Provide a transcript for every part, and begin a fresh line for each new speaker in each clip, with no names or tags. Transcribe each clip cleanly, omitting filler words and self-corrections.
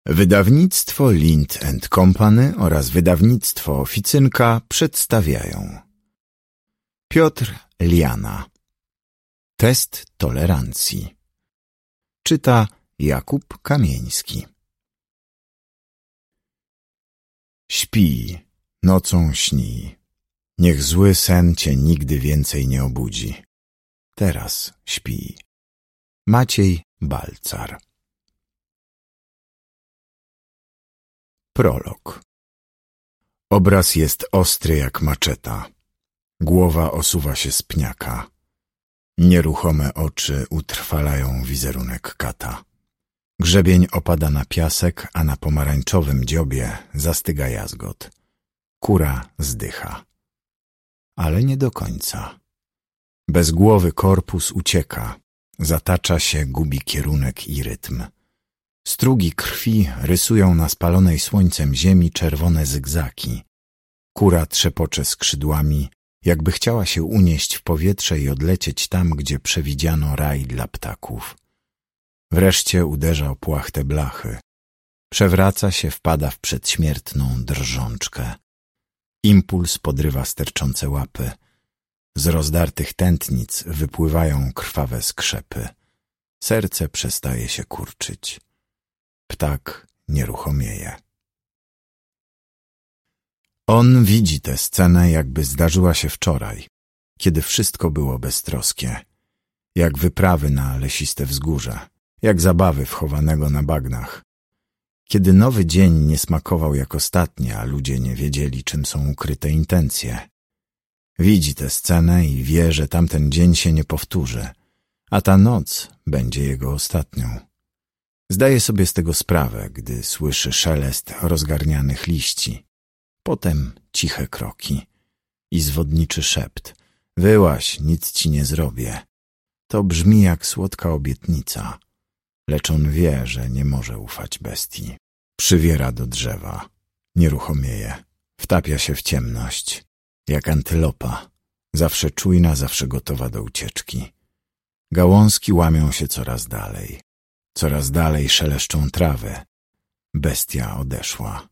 Wydawnictwo Lind & Company oraz wydawnictwo Oficynka przedstawiają Piotr Liana. Test tolerancji. Czyta Jakub Kamieński. Śpij, nocą śnij. Niech zły sen cię nigdy więcej nie obudzi. Teraz śpij. Maciej Balcar. Prolog. Obraz jest ostry jak maczeta. Głowa osuwa się z pniaka. Nieruchome oczy utrwalają wizerunek kata. Grzebień opada na piasek, a na pomarańczowym dziobie zastyga jazgot. Kura zdycha. Ale nie do końca. Bezgłowy korpus ucieka. Zatacza się, gubi kierunek i rytm. Strugi krwi rysują na spalonej słońcem ziemi czerwone zygzaki. Kura trzepocze skrzydłami, jakby chciała się unieść w powietrze i odlecieć tam, gdzie przewidziano raj dla ptaków. Wreszcie uderza o płachtę blachy. Przewraca się, wpada w przedśmiertną drżączkę. Impuls podrywa sterczące łapy. Z rozdartych tętnic wypływają krwawe skrzepy. Serce przestaje się kurczyć. Ptak nieruchomieje. On widzi tę scenę, jakby zdarzyła się wczoraj, kiedy wszystko było beztroskie, jak wyprawy na lesiste wzgórze, jak zabawy wchowanego na bagnach, kiedy nowy dzień nie smakował jak ostatni, a ludzie nie wiedzieli, czym są ukryte intencje. Widzi tę scenę i wie, że tamten dzień się nie powtórzy, a ta noc będzie jego ostatnią. Zdaje sobie z tego sprawę, gdy słyszy szelest rozgarnianych liści. Potem ciche kroki i zwodniczy szept. Wyłaź, nic ci nie zrobię. To brzmi jak słodka obietnica, lecz on wie, że nie może ufać bestii. Przywiera do drzewa, nieruchomieje, wtapia się w ciemność, jak antylopa, zawsze czujna, zawsze gotowa do ucieczki. Gałązki łamią się coraz dalej szeleszczą trawy. Bestia odeszła.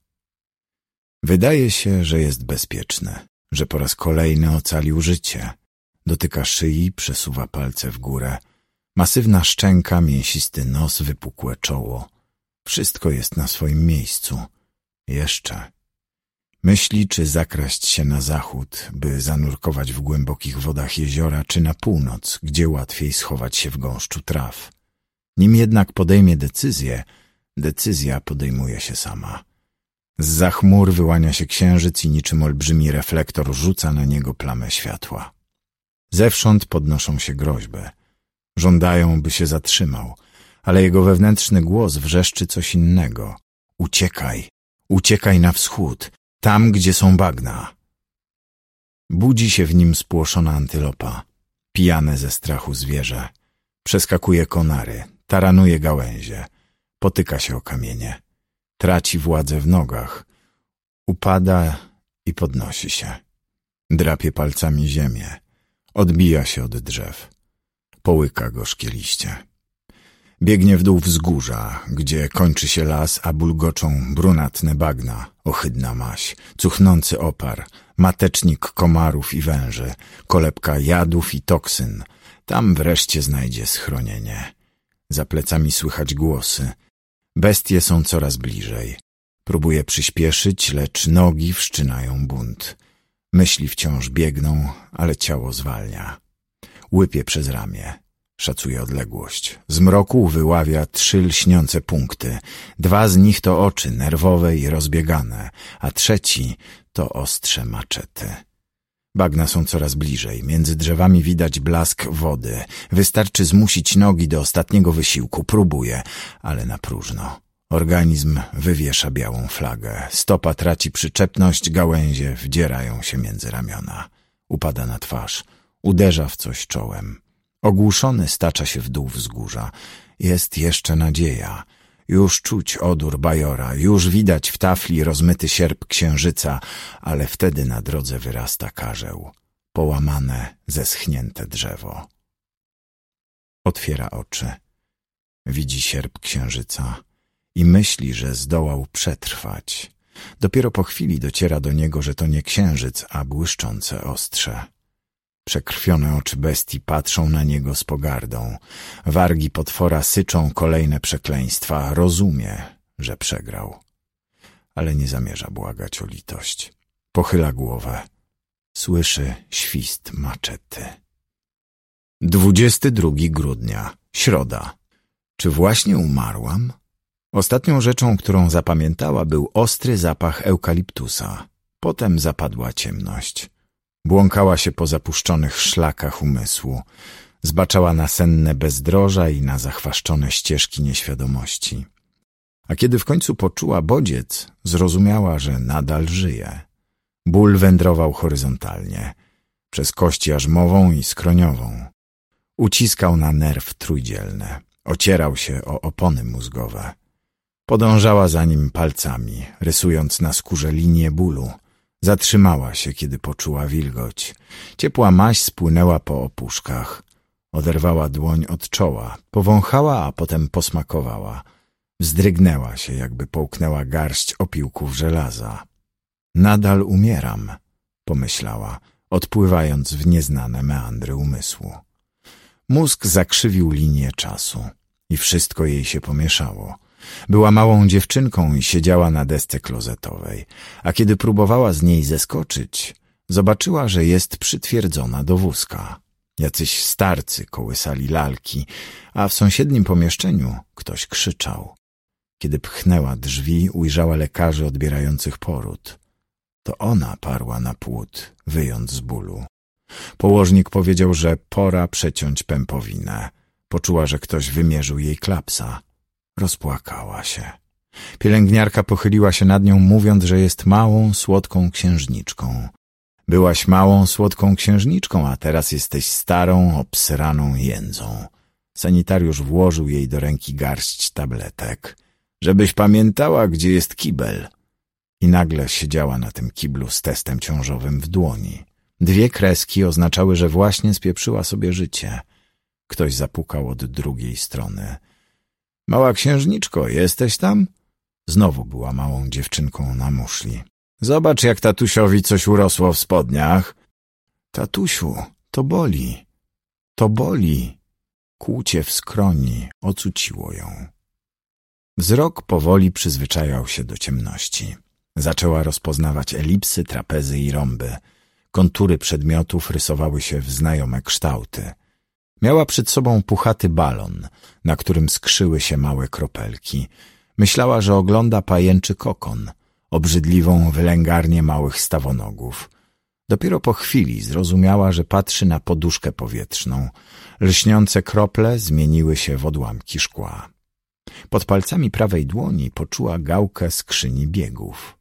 Wydaje się, że jest bezpieczny, że po raz kolejny ocalił życie. Dotyka szyi, przesuwa palce w górę. Masywna szczęka, mięsisty nos, wypukłe czoło. Wszystko jest na swoim miejscu. Jeszcze. Myśli, czy zakraść się na zachód, by zanurkować w głębokich wodach jeziora, czy na północ, gdzie łatwiej schować się w gąszczu traw. Nim jednak podejmie decyzję, decyzja podejmuje się sama. Zza chmur wyłania się księżyc i niczym olbrzymi reflektor rzuca na niego plamę światła. Zewsząd podnoszą się groźby. Żądają, by się zatrzymał, ale jego wewnętrzny głos wrzeszczy coś innego. Uciekaj, uciekaj na wschód, tam, gdzie są bagna. Budzi się w nim spłoszona antylopa, pijane ze strachu zwierzę. Przeskakuje konary, taranuje gałęzie, potyka się o kamienie. Traci władzę w nogach. Upada i podnosi się. Drapie palcami ziemię. Odbija się od drzew. Połyka gorzkie liście. Biegnie w dół wzgórza, gdzie kończy się las, a bulgoczą brunatne bagna, ohydna maź, cuchnący opar, matecznik komarów i węży, kolebka jadów i toksyn. Tam wreszcie znajdzie schronienie. Za plecami słychać głosy. Bestie są coraz bliżej. Próbuje przyspieszyć, lecz nogi wszczynają bunt. Myśli wciąż biegną, ale ciało zwalnia. Łypie przez ramię. Szacuje odległość. Z mroku wyławia 3 lśniące punkty. 2 z nich to oczy, nerwowe i rozbiegane, a trzeci to ostrze maczety. Bagna są coraz bliżej. Między drzewami widać blask wody. Wystarczy zmusić nogi do ostatniego wysiłku. Próbuje, ale na próżno. Organizm wywiesza białą flagę. Stopa traci przyczepność, gałęzie wdzierają się między ramiona. Upada na twarz. Uderza w coś czołem. Ogłuszony stacza się w dół wzgórza. Jest jeszcze nadzieja. Już czuć odór bajora, już widać w tafli rozmyty sierp księżyca, ale wtedy na drodze wyrasta karzeł, połamane, zeschnięte drzewo. Otwiera oczy. Widzi sierp księżyca i myśli, że zdołał przetrwać. Dopiero po chwili dociera do niego, że to nie księżyc, a błyszczące ostrze. Przekrwione oczy bestii patrzą na niego z pogardą. Wargi potwora syczą kolejne przekleństwa. Rozumie, że przegrał. Ale nie zamierza błagać o litość. Pochyla głowę. Słyszy świst maczety. 22 grudnia, środa. Czy właśnie umarłam? Ostatnią rzeczą, którą zapamiętała, był ostry zapach eukaliptusa. Potem zapadła ciemność. Błąkała się po zapuszczonych szlakach umysłu. Zbaczała na senne bezdroża i na zachwaszczone ścieżki nieświadomości. A kiedy w końcu poczuła bodziec, zrozumiała, że nadal żyje. Ból wędrował horyzontalnie, przez kość jarzmową i skroniową. Uciskał na nerw trójdzielny, ocierał się o opony mózgowe. Podążała za nim palcami, rysując na skórze linię bólu. Zatrzymała się, kiedy poczuła wilgoć. Ciepła maź spłynęła po opuszkach. Oderwała dłoń od czoła, powąchała, a potem posmakowała. Wzdrygnęła się, jakby połknęła garść opiłków żelaza. Nadal umieram, pomyślała, odpływając w nieznane meandry umysłu. Mózg zakrzywił linię czasu i wszystko jej się pomieszało. Była małą dziewczynką i siedziała na desce klozetowej, a kiedy próbowała z niej zeskoczyć, zobaczyła, że jest przytwierdzona do wózka. Jacyś starcy kołysali lalki, a w sąsiednim pomieszczeniu ktoś krzyczał. Kiedy pchnęła drzwi, ujrzała lekarzy odbierających poród. To ona parła na płód, wyjąc z bólu. Położnik powiedział, że pora przeciąć pępowinę. Poczuła, że ktoś wymierzył jej klapsa. Rozpłakała się. Pielęgniarka pochyliła się nad nią, mówiąc, że jest małą, słodką księżniczką. Byłaś małą, słodką księżniczką, a teraz jesteś starą, obsraną jędzą. Sanitariusz włożył jej do ręki garść tabletek. Żebyś pamiętała, gdzie jest kibel. I nagle siedziała na tym kiblu z testem ciążowym w dłoni. 2 kreski oznaczały, że właśnie spieprzyła sobie życie. Ktoś zapukał od drugiej strony. Mała księżniczko, jesteś tam? Znowu była małą dziewczynką na muszli. Zobacz, jak tatusiowi coś urosło w spodniach. Tatusiu, to boli. To boli. Kłucie w skroni ocuciło ją. Wzrok powoli przyzwyczajał się do ciemności. Zaczęła rozpoznawać elipsy, trapezy i rąby. Kontury przedmiotów rysowały się w znajome kształty. Miała przed sobą puchaty balon, na którym skrzyły się małe kropelki. Myślała, że ogląda pajęczy kokon, obrzydliwą wylęgarnię małych stawonogów. Dopiero po chwili zrozumiała, że patrzy na poduszkę powietrzną. Lśniące krople zmieniły się w odłamki szkła. Pod palcami prawej dłoni poczuła gałkę skrzyni biegów.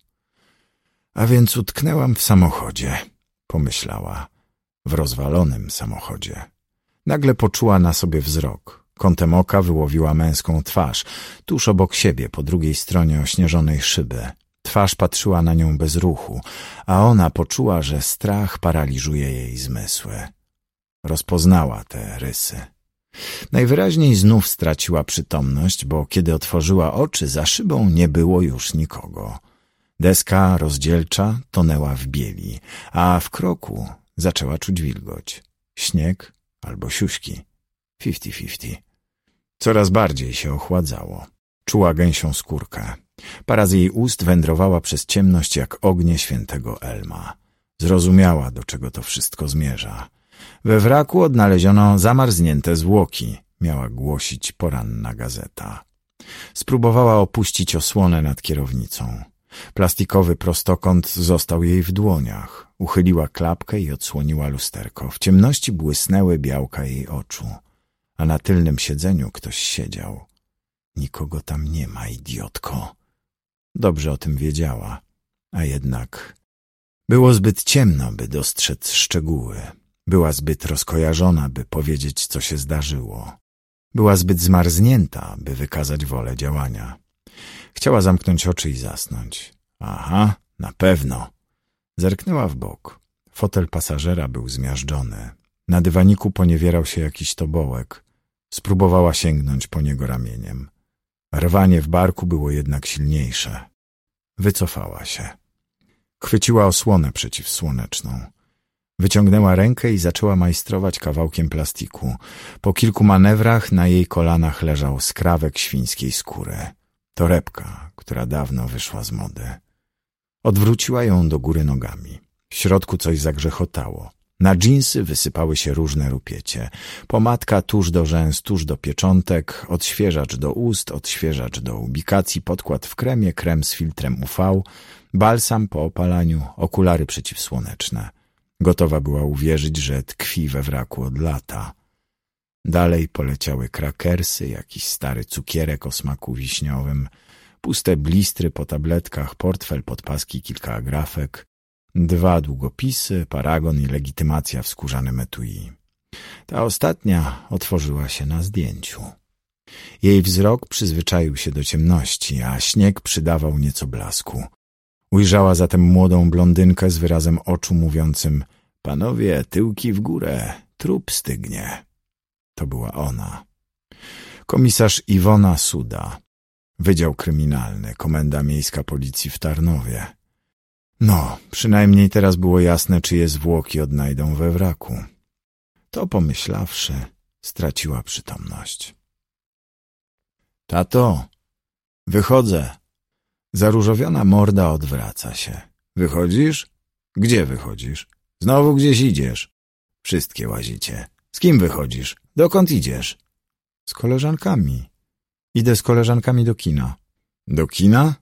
A więc utknęłam w samochodzie, pomyślała, w rozwalonym samochodzie. Nagle poczuła na sobie wzrok. Kątem oka wyłowiła męską twarz, tuż obok siebie, po drugiej stronie ośnieżonej szyby. Twarz patrzyła na nią bez ruchu, a ona poczuła, że strach paraliżuje jej zmysły. Rozpoznała te rysy. Najwyraźniej znów straciła przytomność, bo kiedy otworzyła oczy, za szybą nie było już nikogo. Deska rozdzielcza tonęła w bieli, a w kroku zaczęła czuć wilgoć. Śnieg albo siuśki. 50-50. Coraz bardziej się ochładzało. Czuła gęsią skórkę. Para z jej ust wędrowała przez ciemność jak ognie świętego Elma. Zrozumiała, do czego to wszystko zmierza. We wraku odnaleziono zamarznięte zwłoki, miała głosić poranna gazeta. Spróbowała opuścić osłonę nad kierownicą. Plastikowy prostokąt został jej w dłoniach. Uchyliła klapkę i odsłoniła lusterko. W ciemności błysnęły białka jej oczu, a na tylnym siedzeniu ktoś siedział. Nikogo tam nie ma, idiotko. Dobrze o tym wiedziała, a jednak było zbyt ciemno, by dostrzec szczegóły. Była zbyt rozkojarzona, by powiedzieć, co się zdarzyło. Była zbyt zmarznięta, by wykazać wolę działania. Chciała zamknąć oczy i zasnąć. Aha, na pewno. Zerknęła w bok. Fotel pasażera był zmiażdżony. Na dywaniku poniewierał się jakiś tobołek. Spróbowała sięgnąć po niego ramieniem. Rwanie w barku było jednak silniejsze. Wycofała się. Chwyciła osłonę przeciwsłoneczną. Wyciągnęła rękę i zaczęła majstrować kawałkiem plastiku. Po kilku manewrach na jej kolanach leżał skrawek świńskiej skóry. Torebka, która dawno wyszła z mody. Odwróciła ją do góry nogami. W środku coś zagrzechotało. Na dżinsy wysypały się różne rupiecie. Pomadka tuż do rzęs, tuż do pieczątek, odświeżacz do ust, odświeżacz do ubikacji, podkład w kremie, krem z filtrem UV, balsam po opalaniu, okulary przeciwsłoneczne. Gotowa była uwierzyć, że tkwi we wraku od lata. Dalej poleciały krakersy, jakiś stary cukierek o smaku wiśniowym, puste blistry po tabletkach, portfel, podpaski, kilka agrafek, 2 długopisy, paragon i legitymacja w skórzanym etui. Ta ostatnia otworzyła się na zdjęciu. Jej wzrok przyzwyczaił się do ciemności, a śnieg przydawał nieco blasku. Ujrzała zatem młodą blondynkę z wyrazem oczu mówiącym: panowie, tyłki w górę, trup stygnie. To była ona. Komisarz Iwona Suda, Wydział Kryminalny, Komenda Miejska Policji w Tarnowie. No, przynajmniej teraz było jasne, czyje zwłoki odnajdą we wraku. To pomyślawszy, straciła przytomność. Tato, wychodzę. Zaróżowiona morda odwraca się. Wychodzisz? Gdzie wychodzisz? Znowu gdzieś idziesz. Wszystkie łazicie. Z kim wychodzisz? Dokąd idziesz? Z koleżankami. Idę z koleżankami do kina. Do kina?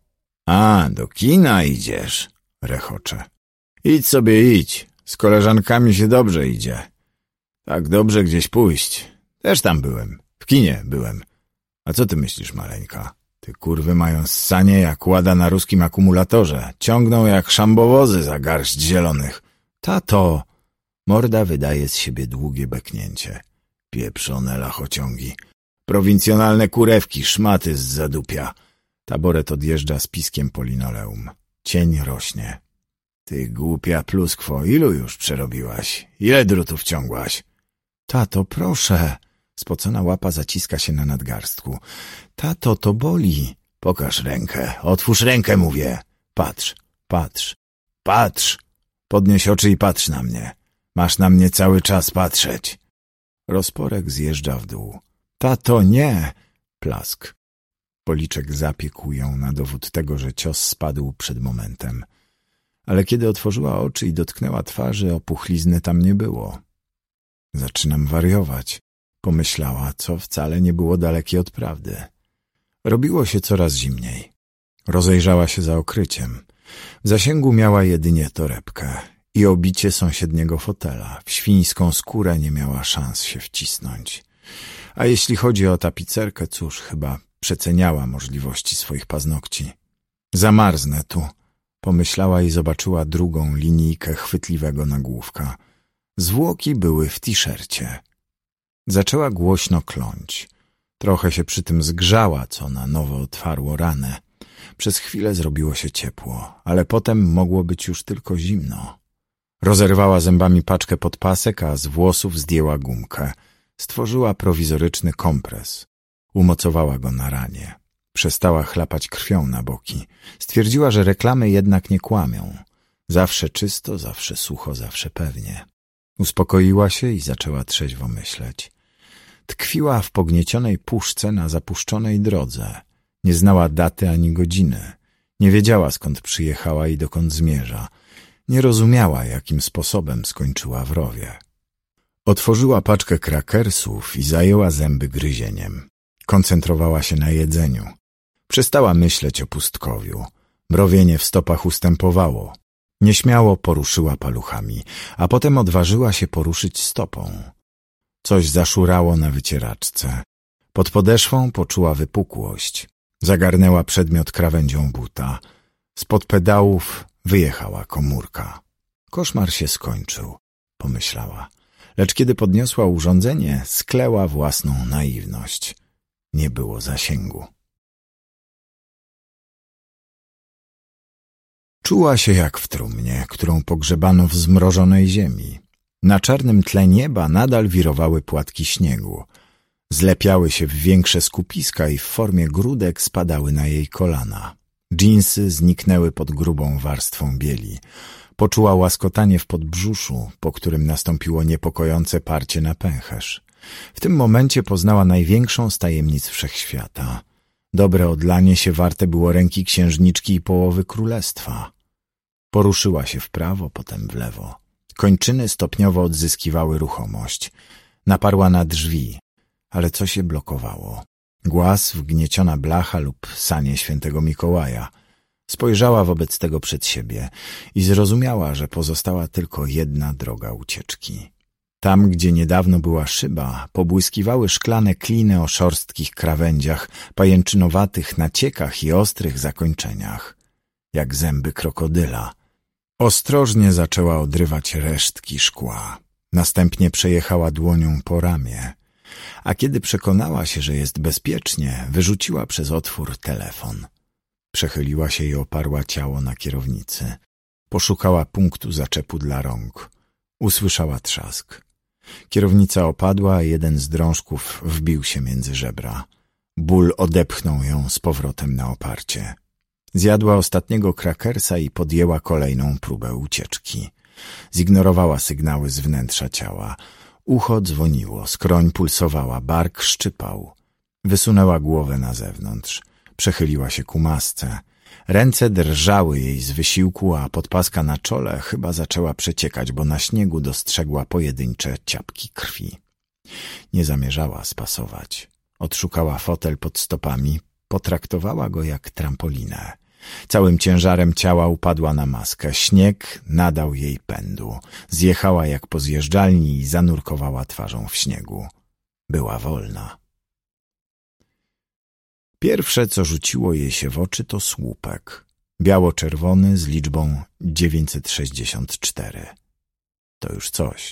A, do kina idziesz, rechocze. Idź sobie, idź. Z koleżankami się dobrze idzie. Tak dobrze gdzieś pójść. Też tam byłem. W kinie byłem. A co ty myślisz, maleńka? Te kurwy mają ssanie jak łada na ruskim akumulatorze. Ciągną jak szambowozy za garść zielonych. Tato! Morda wydaje z siebie długie beknięcie. Pieprzone lachociągi. Prowincjonalne kurewki, szmaty z zadupia. Taboret odjeżdża z piskiem po linoleum. Cień rośnie. Ty głupia pluskwo, ilu już przerobiłaś? Ile drutów ciągłaś? Tato, proszę. Spocona łapa zaciska się na nadgarstku. Tato, to boli. Pokaż rękę. Otwórz rękę, mówię. Patrz, patrz, patrz. Podnieś oczy i patrz na mnie. Masz na mnie cały czas patrzeć. Rozporek zjeżdża w dół. Tato, nie! Plask. Policzek zapiekł ją na dowód tego, że cios spadł przed momentem. Ale kiedy otworzyła oczy i dotknęła twarzy, opuchlizny tam nie było. Zaczynam wariować, pomyślała, co wcale nie było dalekie od prawdy. Robiło się coraz zimniej. Rozejrzała się za okryciem. W zasięgu miała jedynie torebkę i obicie sąsiedniego fotela. W świńską skórę nie miała szans się wcisnąć. A jeśli chodzi o tapicerkę, cóż, chyba przeceniała możliwości swoich paznokci. Zamarznę tu, pomyślała i zobaczyła drugą linijkę chwytliwego nagłówka. Zwłoki były w t-shircie. Zaczęła głośno kląć. Trochę się przy tym zgrzała, co na nowo otwarło ranę. Przez chwilę zrobiło się ciepło, ale potem mogło być już tylko zimno. Rozerwała zębami paczkę podpasek, a z włosów zdjęła gumkę. Stworzyła prowizoryczny kompres. Umocowała go na ranie. Przestała chlapać krwią na boki. Stwierdziła, że reklamy jednak nie kłamią. Zawsze czysto, zawsze sucho, zawsze pewnie. Uspokoiła się i zaczęła trzeźwo myśleć. Tkwiła w pogniecionej puszce na zapuszczonej drodze. Nie znała daty ani godziny. Nie wiedziała, skąd przyjechała i dokąd zmierza. Nie rozumiała, jakim sposobem skończyła w rowie. Otworzyła paczkę krakersów i zajęła zęby gryzieniem. Koncentrowała się na jedzeniu. Przestała myśleć o pustkowiu. Mrowienie w stopach ustępowało. Nieśmiało poruszyła paluchami, a potem odważyła się poruszyć stopą. Coś zaszurało na wycieraczce. Pod podeszwą poczuła wypukłość. Zagarnęła przedmiot krawędzią buta. Spod pedałów wyjechała komórka. Koszmar się skończył, pomyślała. Lecz kiedy podniosła urządzenie, skleła własną naiwność. Nie było zasięgu. Czuła się jak w trumnie, którą pogrzebano w zmrożonej ziemi. Na czarnym tle nieba nadal wirowały płatki śniegu. Zlepiały się w większe skupiska i w formie grudek spadały na jej kolana. Dżinsy zniknęły pod grubą warstwą bieli. Poczuła łaskotanie w podbrzuszu, po którym nastąpiło niepokojące parcie na pęcherz. W tym momencie poznała największą z tajemnic wszechświata. Dobre odlanie się warte było ręki księżniczki i połowy królestwa. Poruszyła się w prawo, potem w lewo. Kończyny stopniowo odzyskiwały ruchomość. Naparła na drzwi, ale coś je blokowało. Głaz, wgnieciona blacha lub sanie świętego Mikołaja. Spojrzała wobec tego przed siebie i zrozumiała, że pozostała tylko jedna droga ucieczki. Tam, gdzie niedawno była szyba, pobłyskiwały szklane kliny o szorstkich krawędziach, pajęczynowatych naciekach i ostrych zakończeniach, jak zęby krokodyla. Ostrożnie zaczęła odrywać resztki szkła. Następnie przejechała dłonią po ramię, a kiedy przekonała się, że jest bezpiecznie, wyrzuciła przez otwór telefon. Przechyliła się i oparła ciało na kierownicy. Poszukała punktu zaczepu dla rąk. Usłyszała trzask. Kierownica opadła, a jeden z drążków wbił się między żebra. Ból odepchnął ją z powrotem na oparcie. Zjadła ostatniego krakersa i podjęła kolejną próbę ucieczki. Zignorowała sygnały z wnętrza ciała. Ucho dzwoniło, skroń pulsowała, bark szczypał. Wysunęła głowę na zewnątrz. Przechyliła się ku masce. Ręce drżały jej z wysiłku, a podpaska na czole chyba zaczęła przeciekać, bo na śniegu dostrzegła pojedyncze ciapki krwi. Nie zamierzała spasować. Odszukała fotel pod stopami, potraktowała go jak trampolinę. Całym ciężarem ciała upadła na maskę. Śnieg nadał jej pędu. Zjechała jak po zjeżdżalni i zanurkowała twarzą w śniegu. Była wolna. Pierwsze, co rzuciło jej się w oczy, to słupek. Biało-czerwony z liczbą 964. To już coś.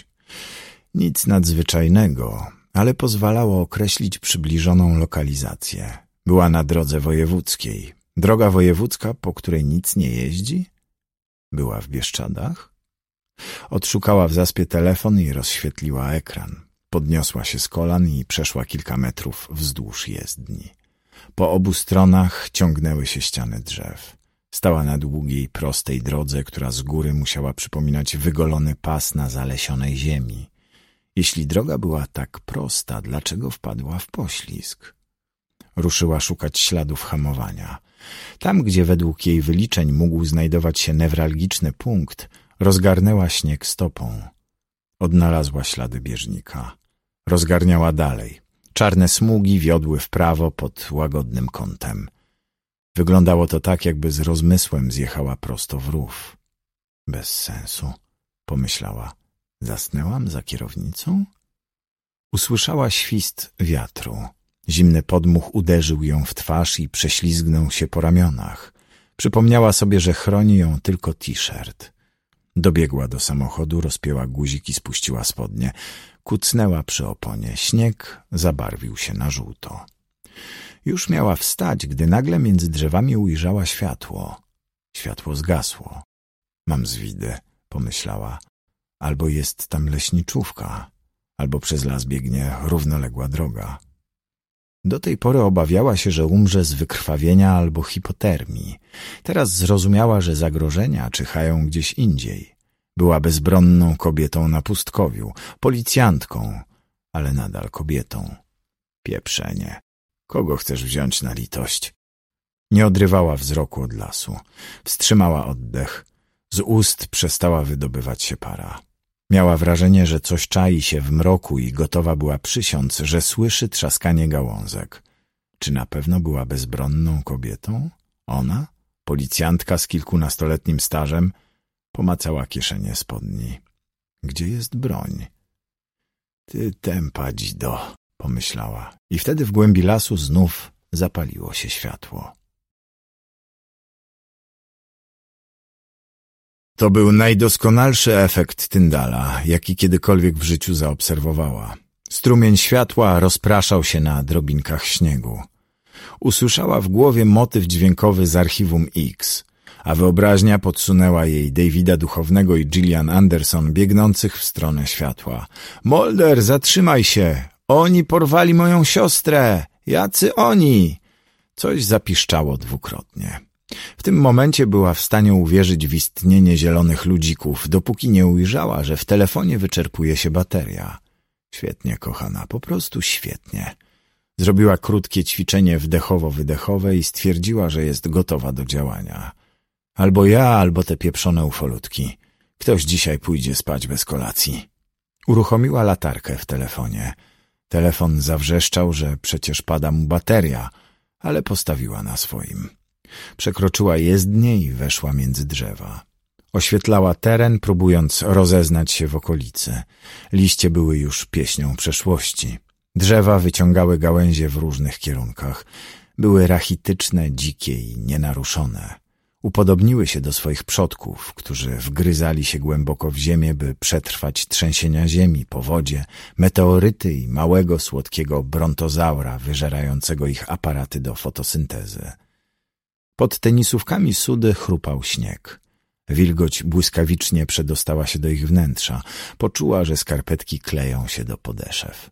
Nic nadzwyczajnego, ale pozwalało określić przybliżoną lokalizację. Była na drodze wojewódzkiej. Droga wojewódzka, po której nic nie jeździ? Była w Bieszczadach? Odszukała w zaspie telefon i rozświetliła ekran. Podniosła się z kolan i przeszła kilka metrów wzdłuż jezdni. Po obu stronach ciągnęły się ściany drzew. Stała na długiej, prostej drodze, która z góry musiała przypominać wygolony pas na zalesionej ziemi. Jeśli droga była tak prosta, dlaczego wpadła w poślizg? Ruszyła szukać śladów hamowania. Tam, gdzie według jej wyliczeń mógł znajdować się newralgiczny punkt, rozgarnęła śnieg stopą. Odnalazła ślady bieżnika. Rozgarniała dalej. Czarne smugi wiodły w prawo pod łagodnym kątem. Wyglądało to tak, jakby z rozmysłem zjechała prosto w rów. Bez sensu, pomyślała. Zasnęłam za kierownicą? Usłyszała świst wiatru. Zimny podmuch uderzył ją w twarz i prześlizgnął się po ramionach. Przypomniała sobie, że chroni ją tylko t-shirt. Dobiegła do samochodu, rozpięła guzik i spuściła spodnie. Kucnęła przy oponie. Śnieg zabarwił się na żółto. Już miała wstać, gdy nagle między drzewami ujrzała światło. Światło zgasło. Mam zwidy, pomyślała. Albo jest tam leśniczówka, albo przez las biegnie równoległa droga. Do tej pory obawiała się, że umrze z wykrwawienia albo hipotermii. Teraz zrozumiała, że zagrożenia czyhają gdzieś indziej. Była bezbronną kobietą na pustkowiu, policjantką, ale nadal kobietą. Pieprzenie. Kogo chcesz wziąć na litość? Nie odrywała wzroku od lasu. Wstrzymała oddech. Z ust przestała wydobywać się para. Miała wrażenie, że coś czai się w mroku i gotowa była przysiąc, że słyszy trzaskanie gałązek. Czy na pewno była bezbronną kobietą? Ona? Policjantka z kilkunastoletnim stażem? Pomacała kieszenie spodni. Gdzie jest broń? Ty tępa dzido, pomyślała. I wtedy w głębi lasu znów zapaliło się światło. To był najdoskonalszy efekt Tyndala, jaki kiedykolwiek w życiu zaobserwowała. Strumień światła rozpraszał się na drobinkach śniegu. Usłyszała w głowie motyw dźwiękowy z Archiwum X, a wyobraźnia podsunęła jej Davida Duchownego i Gillian Anderson biegnących w stronę światła. Mulder, zatrzymaj się! Oni porwali moją siostrę! Jacy oni? Coś zapiszczało dwukrotnie. W tym momencie była w stanie uwierzyć w istnienie zielonych ludzików, dopóki nie ujrzała, że w telefonie wyczerpuje się bateria. Świetnie, kochana, po prostu świetnie. Zrobiła krótkie ćwiczenie wdechowo-wydechowe i stwierdziła, że jest gotowa do działania. Albo ja, albo te pieprzone ufolutki. Ktoś dzisiaj pójdzie spać bez kolacji. Uruchomiła latarkę w telefonie. Telefon zawrzeszczał, że przecież pada mu bateria, ale postawiła na swoim. Przekroczyła jezdnię i weszła między drzewa. Oświetlała teren, próbując rozeznać się w okolicy. Liście były już pieśnią przeszłości. Drzewa wyciągały gałęzie w różnych kierunkach. Były rachityczne, dzikie i nienaruszone. Upodobniły się do swoich przodków, którzy wgryzali się głęboko w ziemię, by przetrwać trzęsienia ziemi, powodzie, meteoryty i małego, słodkiego brontozaura wyżerającego ich aparaty do fotosyntezy. Pod tenisówkami Sudy chrupał śnieg. Wilgoć błyskawicznie przedostała się do ich wnętrza. Poczuła, że skarpetki kleją się do podeszew.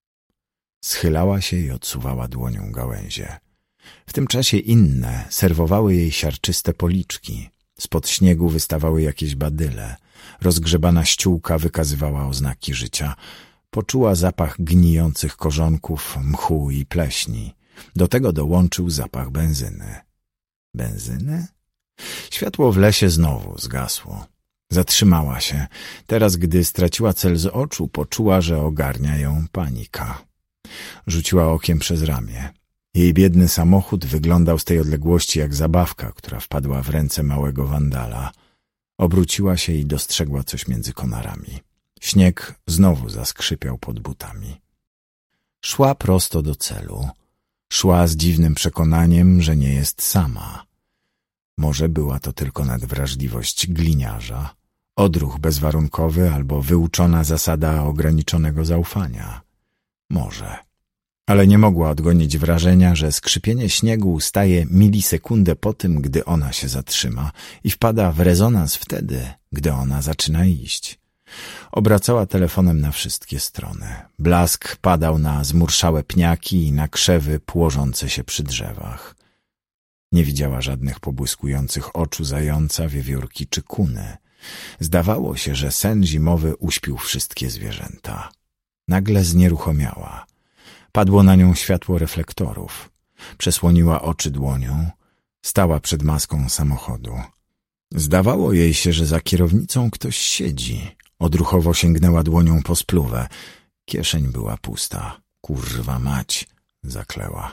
Schylała się i odsuwała dłonią gałęzie. W tym czasie inne serwowały jej siarczyste policzki. Spod śniegu wystawały jakieś badyle. Rozgrzebana ściółka wykazywała oznaki życia. Poczuła zapach gnijących korzonków, mchu i pleśni. Do tego dołączył zapach benzyny. Benzyny? Światło w lesie znowu zgasło. Zatrzymała się. Teraz, gdy straciła cel z oczu, poczuła, że ogarnia ją panika. Rzuciła okiem przez ramię. Jej biedny samochód wyglądał z tej odległości jak zabawka, która wpadła w ręce małego wandala. Obróciła się i dostrzegła coś między konarami. Śnieg znowu zaskrzypiał pod butami. Szła prosto do celu. Szła z dziwnym przekonaniem, że nie jest sama. Może była to tylko nadwrażliwość gliniarza, odruch bezwarunkowy albo wyuczona zasada ograniczonego zaufania. Może. Ale nie mogła odgonić wrażenia, że skrzypienie śniegu ustaje milisekundę po tym, gdy ona się zatrzyma i wpada w rezonans wtedy, gdy ona zaczyna iść. Obracała telefonem na wszystkie strony. Blask padał na zmurszałe pniaki i na krzewy płożące się przy drzewach. Nie widziała żadnych pobłyskujących oczu zająca, wiewiórki czy kuny. Zdawało się, że sen zimowy uśpił wszystkie zwierzęta. Nagle znieruchomiała. Padło na nią światło reflektorów. Przesłoniła oczy dłonią. Stała przed maską samochodu. Zdawało jej się, że za kierownicą ktoś siedzi. Odruchowo sięgnęła dłonią po spluwę. Kieszeń była pusta. Kurwa mać, zakleła.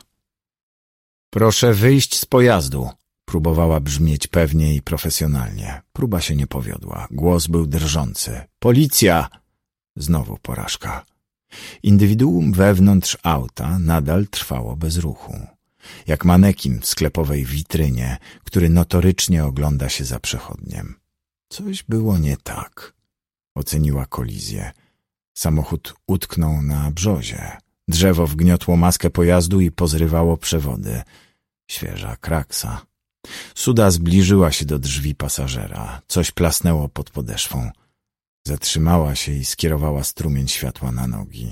Proszę wyjść z pojazdu. Próbowała brzmieć pewnie i profesjonalnie. Próba się nie powiodła. Głos był drżący. Policja! Znowu porażka. Indywiduum wewnątrz auta nadal trwało bez ruchu. Jak manekin w sklepowej witrynie, który notorycznie ogląda się za przechodniem. Coś było nie tak. Oceniła kolizję. Samochód utknął na brzozie. Drzewo wgniotło maskę pojazdu i pozrywało przewody. Świeża kraksa. Suda zbliżyła się do drzwi pasażera. Coś plasnęło pod podeszwą. Zatrzymała się i skierowała strumień światła na nogi.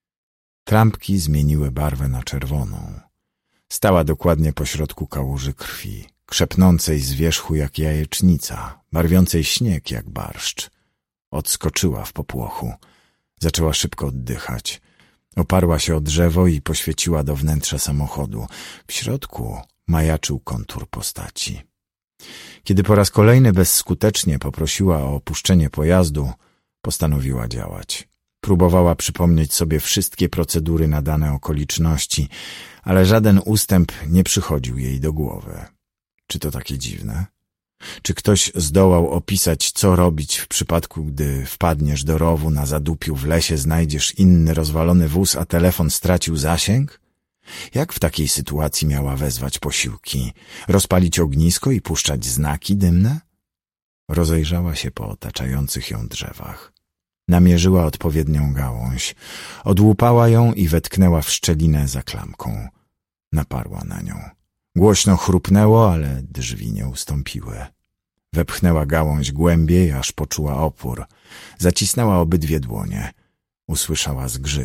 Trampki zmieniły barwę na czerwoną. Stała dokładnie pośrodku kałuży krwi, krzepnącej z wierzchu jak jajecznica, barwiącej śnieg jak barszcz. Odskoczyła w popłochu. Zaczęła szybko oddychać. Oparła się o drzewo i poświeciła do wnętrza samochodu. W środku majaczył kontur postaci. Kiedy po raz kolejny bezskutecznie poprosiła o opuszczenie pojazdu, postanowiła działać. Próbowała przypomnieć sobie wszystkie procedury na dane okoliczności, ale żaden ustęp nie przychodził jej do głowy. Czy to takie dziwne? Czy ktoś zdołał opisać, co robić w przypadku, gdy wpadniesz do rowu, na zadupiu w lesie znajdziesz inny rozwalony wóz, a telefon stracił zasięg? Jak w takiej sytuacji miała wezwać posiłki? Rozpalić ognisko i puszczać znaki dymne? Rozejrzała się po otaczających ją drzewach. Namierzyła odpowiednią gałąź. Odłupała ją i wetknęła w szczelinę za klamką. Naparła na nią. Głośno chrupnęło, ale drzwi nie ustąpiły. Wepchnęła gałąź głębiej, aż poczuła opór. Zacisnęła obydwie dłonie. Usłyszała zgrzyt.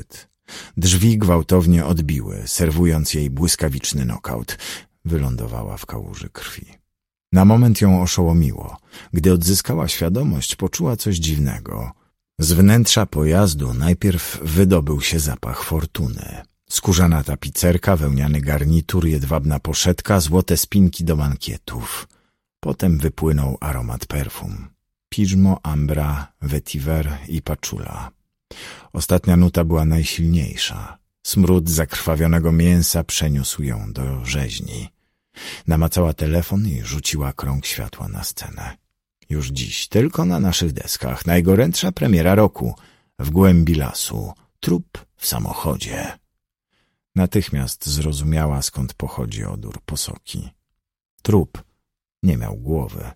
Drzwi gwałtownie odbiły, serwując jej błyskawiczny nokaut. Wylądowała w kałuży krwi. Na moment ją oszołomiło. Gdy odzyskała świadomość, poczuła coś dziwnego. Z wnętrza pojazdu najpierw wydobył się zapach fortuny. Skórzana tapicerka, wełniany garnitur, jedwabna poszetka, złote spinki do mankietów. Potem wypłynął aromat perfum. Piżmo, ambra, vetiver i paczula. Ostatnia nuta była najsilniejsza. Smród zakrwawionego mięsa przeniósł ją do rzeźni. Namacała telefon i rzuciła krąg światła na scenę. Już dziś, tylko na naszych deskach, najgorętsza premiera roku. W głębi lasu. Trup w samochodzie. Natychmiast zrozumiała, skąd pochodzi odór posoki. Trup nie miał głowy.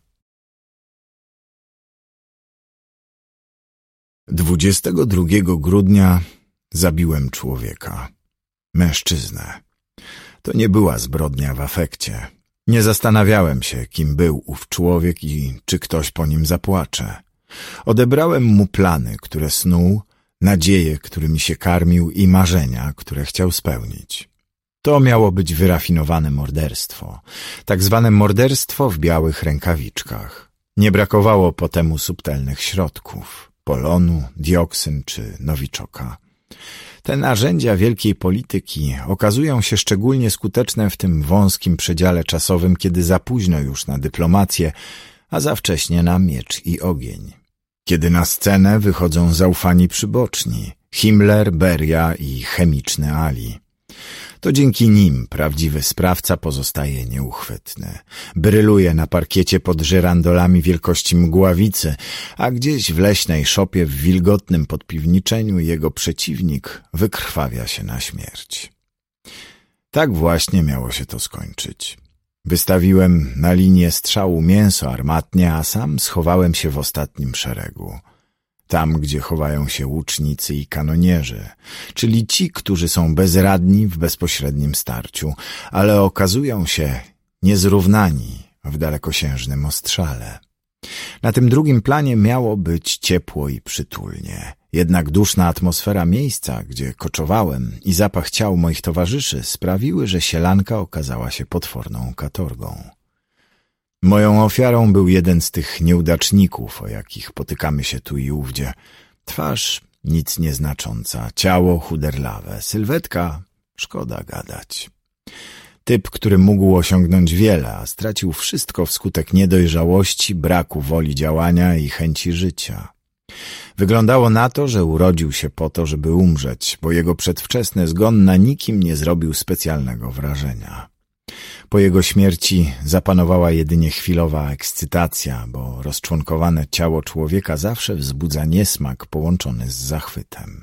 22 grudnia zabiłem człowieka. Mężczyznę. To nie była zbrodnia w afekcie. Nie zastanawiałem się, kim był ów człowiek i czy ktoś po nim zapłacze. Odebrałem mu plany, które snuł, nadzieje, którymi się karmił i marzenia, które chciał spełnić. To miało być wyrafinowane morderstwo. Tak zwane morderstwo w białych rękawiczkach. Nie brakowało po temu subtelnych środków. Polonu, dioksyn czy nowiczoka. Te narzędzia wielkiej polityki okazują się szczególnie skuteczne w tym wąskim przedziale czasowym, kiedy za późno już na dyplomację, a za wcześnie na miecz i ogień. Kiedy na scenę wychodzą zaufani przyboczni, Himmler, Beria i chemiczny Ali. To dzięki nim prawdziwy sprawca pozostaje nieuchwytny. Bryluje na parkiecie pod żyrandolami wielkości mgławicy, a gdzieś w leśnej szopie w wilgotnym podpiwniczeniu jego przeciwnik wykrwawia się na śmierć. Tak właśnie miało się to skończyć. Wystawiłem na linię strzału mięso armatnie, a sam schowałem się w ostatnim szeregu. Tam, gdzie chowają się łucznicy i kanonierzy, czyli ci, którzy są bezradni w bezpośrednim starciu, ale okazują się niezrównani w dalekosiężnym ostrzale. Na tym drugim planie miało być ciepło i przytulnie, jednak duszna atmosfera miejsca, gdzie koczowałem, i zapach ciał moich towarzyszy sprawiły, że sielanka okazała się potworną katorgą. Moją ofiarą był jeden z tych nieudaczników, o jakich potykamy się tu i ówdzie. Twarz nic nieznacząca, ciało chuderlawe, sylwetka szkoda gadać. Typ, który mógł osiągnąć wiele, a stracił wszystko wskutek niedojrzałości, braku woli działania i chęci życia. Wyglądało na to, że urodził się po to, żeby umrzeć, bo jego przedwczesny zgon na nikim nie zrobił specjalnego wrażenia. Po jego śmierci zapanowała jedynie chwilowa ekscytacja, bo rozczłonkowane ciało człowieka zawsze wzbudza niesmak połączony z zachwytem.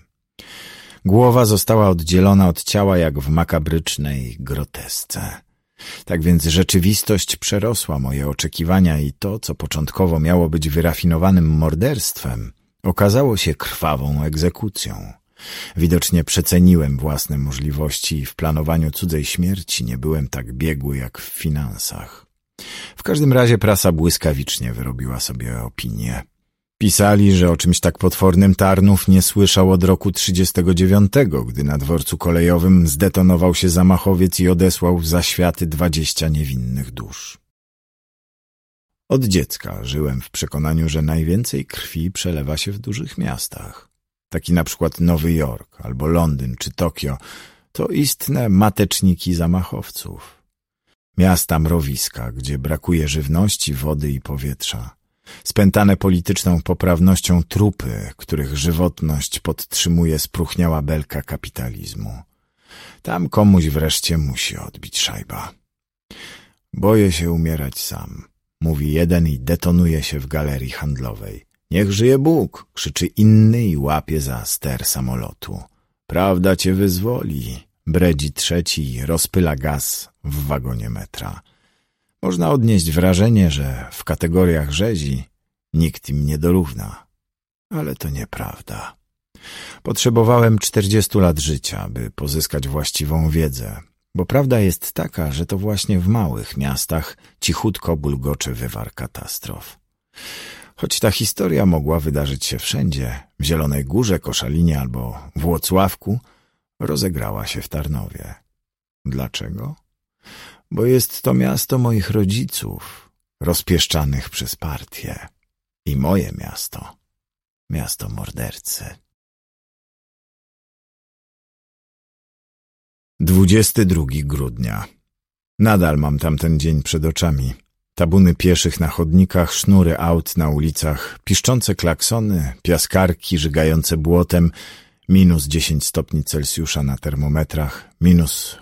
Głowa została oddzielona od ciała jak w makabrycznej grotesce. Tak więc rzeczywistość przerosła moje oczekiwania i to, co początkowo miało być wyrafinowanym morderstwem, okazało się krwawą egzekucją. Widocznie przeceniłem własne możliwości i w planowaniu cudzej śmierci nie byłem tak biegły jak w finansach. W każdym razie prasa błyskawicznie wyrobiła sobie opinię. Pisali, że o czymś tak potwornym Tarnów nie słyszał od roku 1939, gdy na dworcu kolejowym zdetonował się zamachowiec i odesłał w zaświaty 20 niewinnych dusz. Od dziecka żyłem w przekonaniu, że najwięcej krwi przelewa się w dużych miastach. Taki na przykład Nowy Jork, albo Londyn, czy Tokio, to istne mateczniki zamachowców. Miasta mrowiska, gdzie brakuje żywności, wody i powietrza. Spętane polityczną poprawnością trupy, których żywotność podtrzymuje spróchniała belka kapitalizmu. Tam komuś wreszcie musi odbić szajba. Boję się umierać sam, mówi jeden i detonuje się w galerii handlowej. Niech żyje Bóg, krzyczy inny i łapie za ster samolotu. Prawda cię wyzwoli, bredzi trzeci i rozpyla gaz w wagonie metra. Można odnieść wrażenie, że w kategoriach rzezi nikt im nie dorówna. Ale to nieprawda. Potrzebowałem 40 lat życia, by pozyskać właściwą wiedzę, bo prawda jest taka, że to właśnie w małych miastach cichutko bulgocze wywar katastrof. Choć ta historia mogła wydarzyć się wszędzie, w Zielonej Górze, Koszalinie albo Włocławku, rozegrała się w Tarnowie. Dlaczego? Bo jest to miasto moich rodziców, rozpieszczanych przez partię. I moje miasto. Miasto mordercy. 22 grudnia. Nadal mam tamten dzień przed oczami. Tabuny pieszych na chodnikach, sznury aut na ulicach, piszczące klaksony, piaskarki żygające błotem, minus 10 stopni Celsjusza na termometrach, minus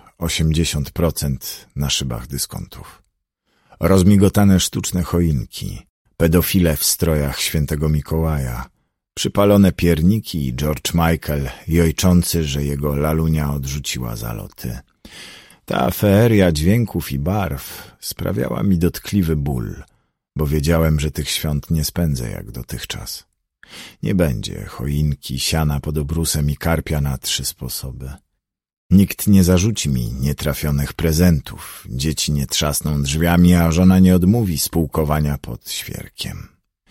80% na szybach dyskontów. Rozmigotane sztuczne choinki, pedofile w strojach świętego Mikołaja, przypalone pierniki i George Michael jojczący, że jego lalunia odrzuciła zaloty. Ta feeria dźwięków i barw sprawiała mi dotkliwy ból, bo wiedziałem, że tych świąt nie spędzę jak dotychczas. Nie będzie choinki, siana pod obrusem i karpia na 3 sposoby. Nikt nie zarzuci mi nietrafionych prezentów, dzieci nie trzasną drzwiami, a żona nie odmówi spółkowania pod świerkiem.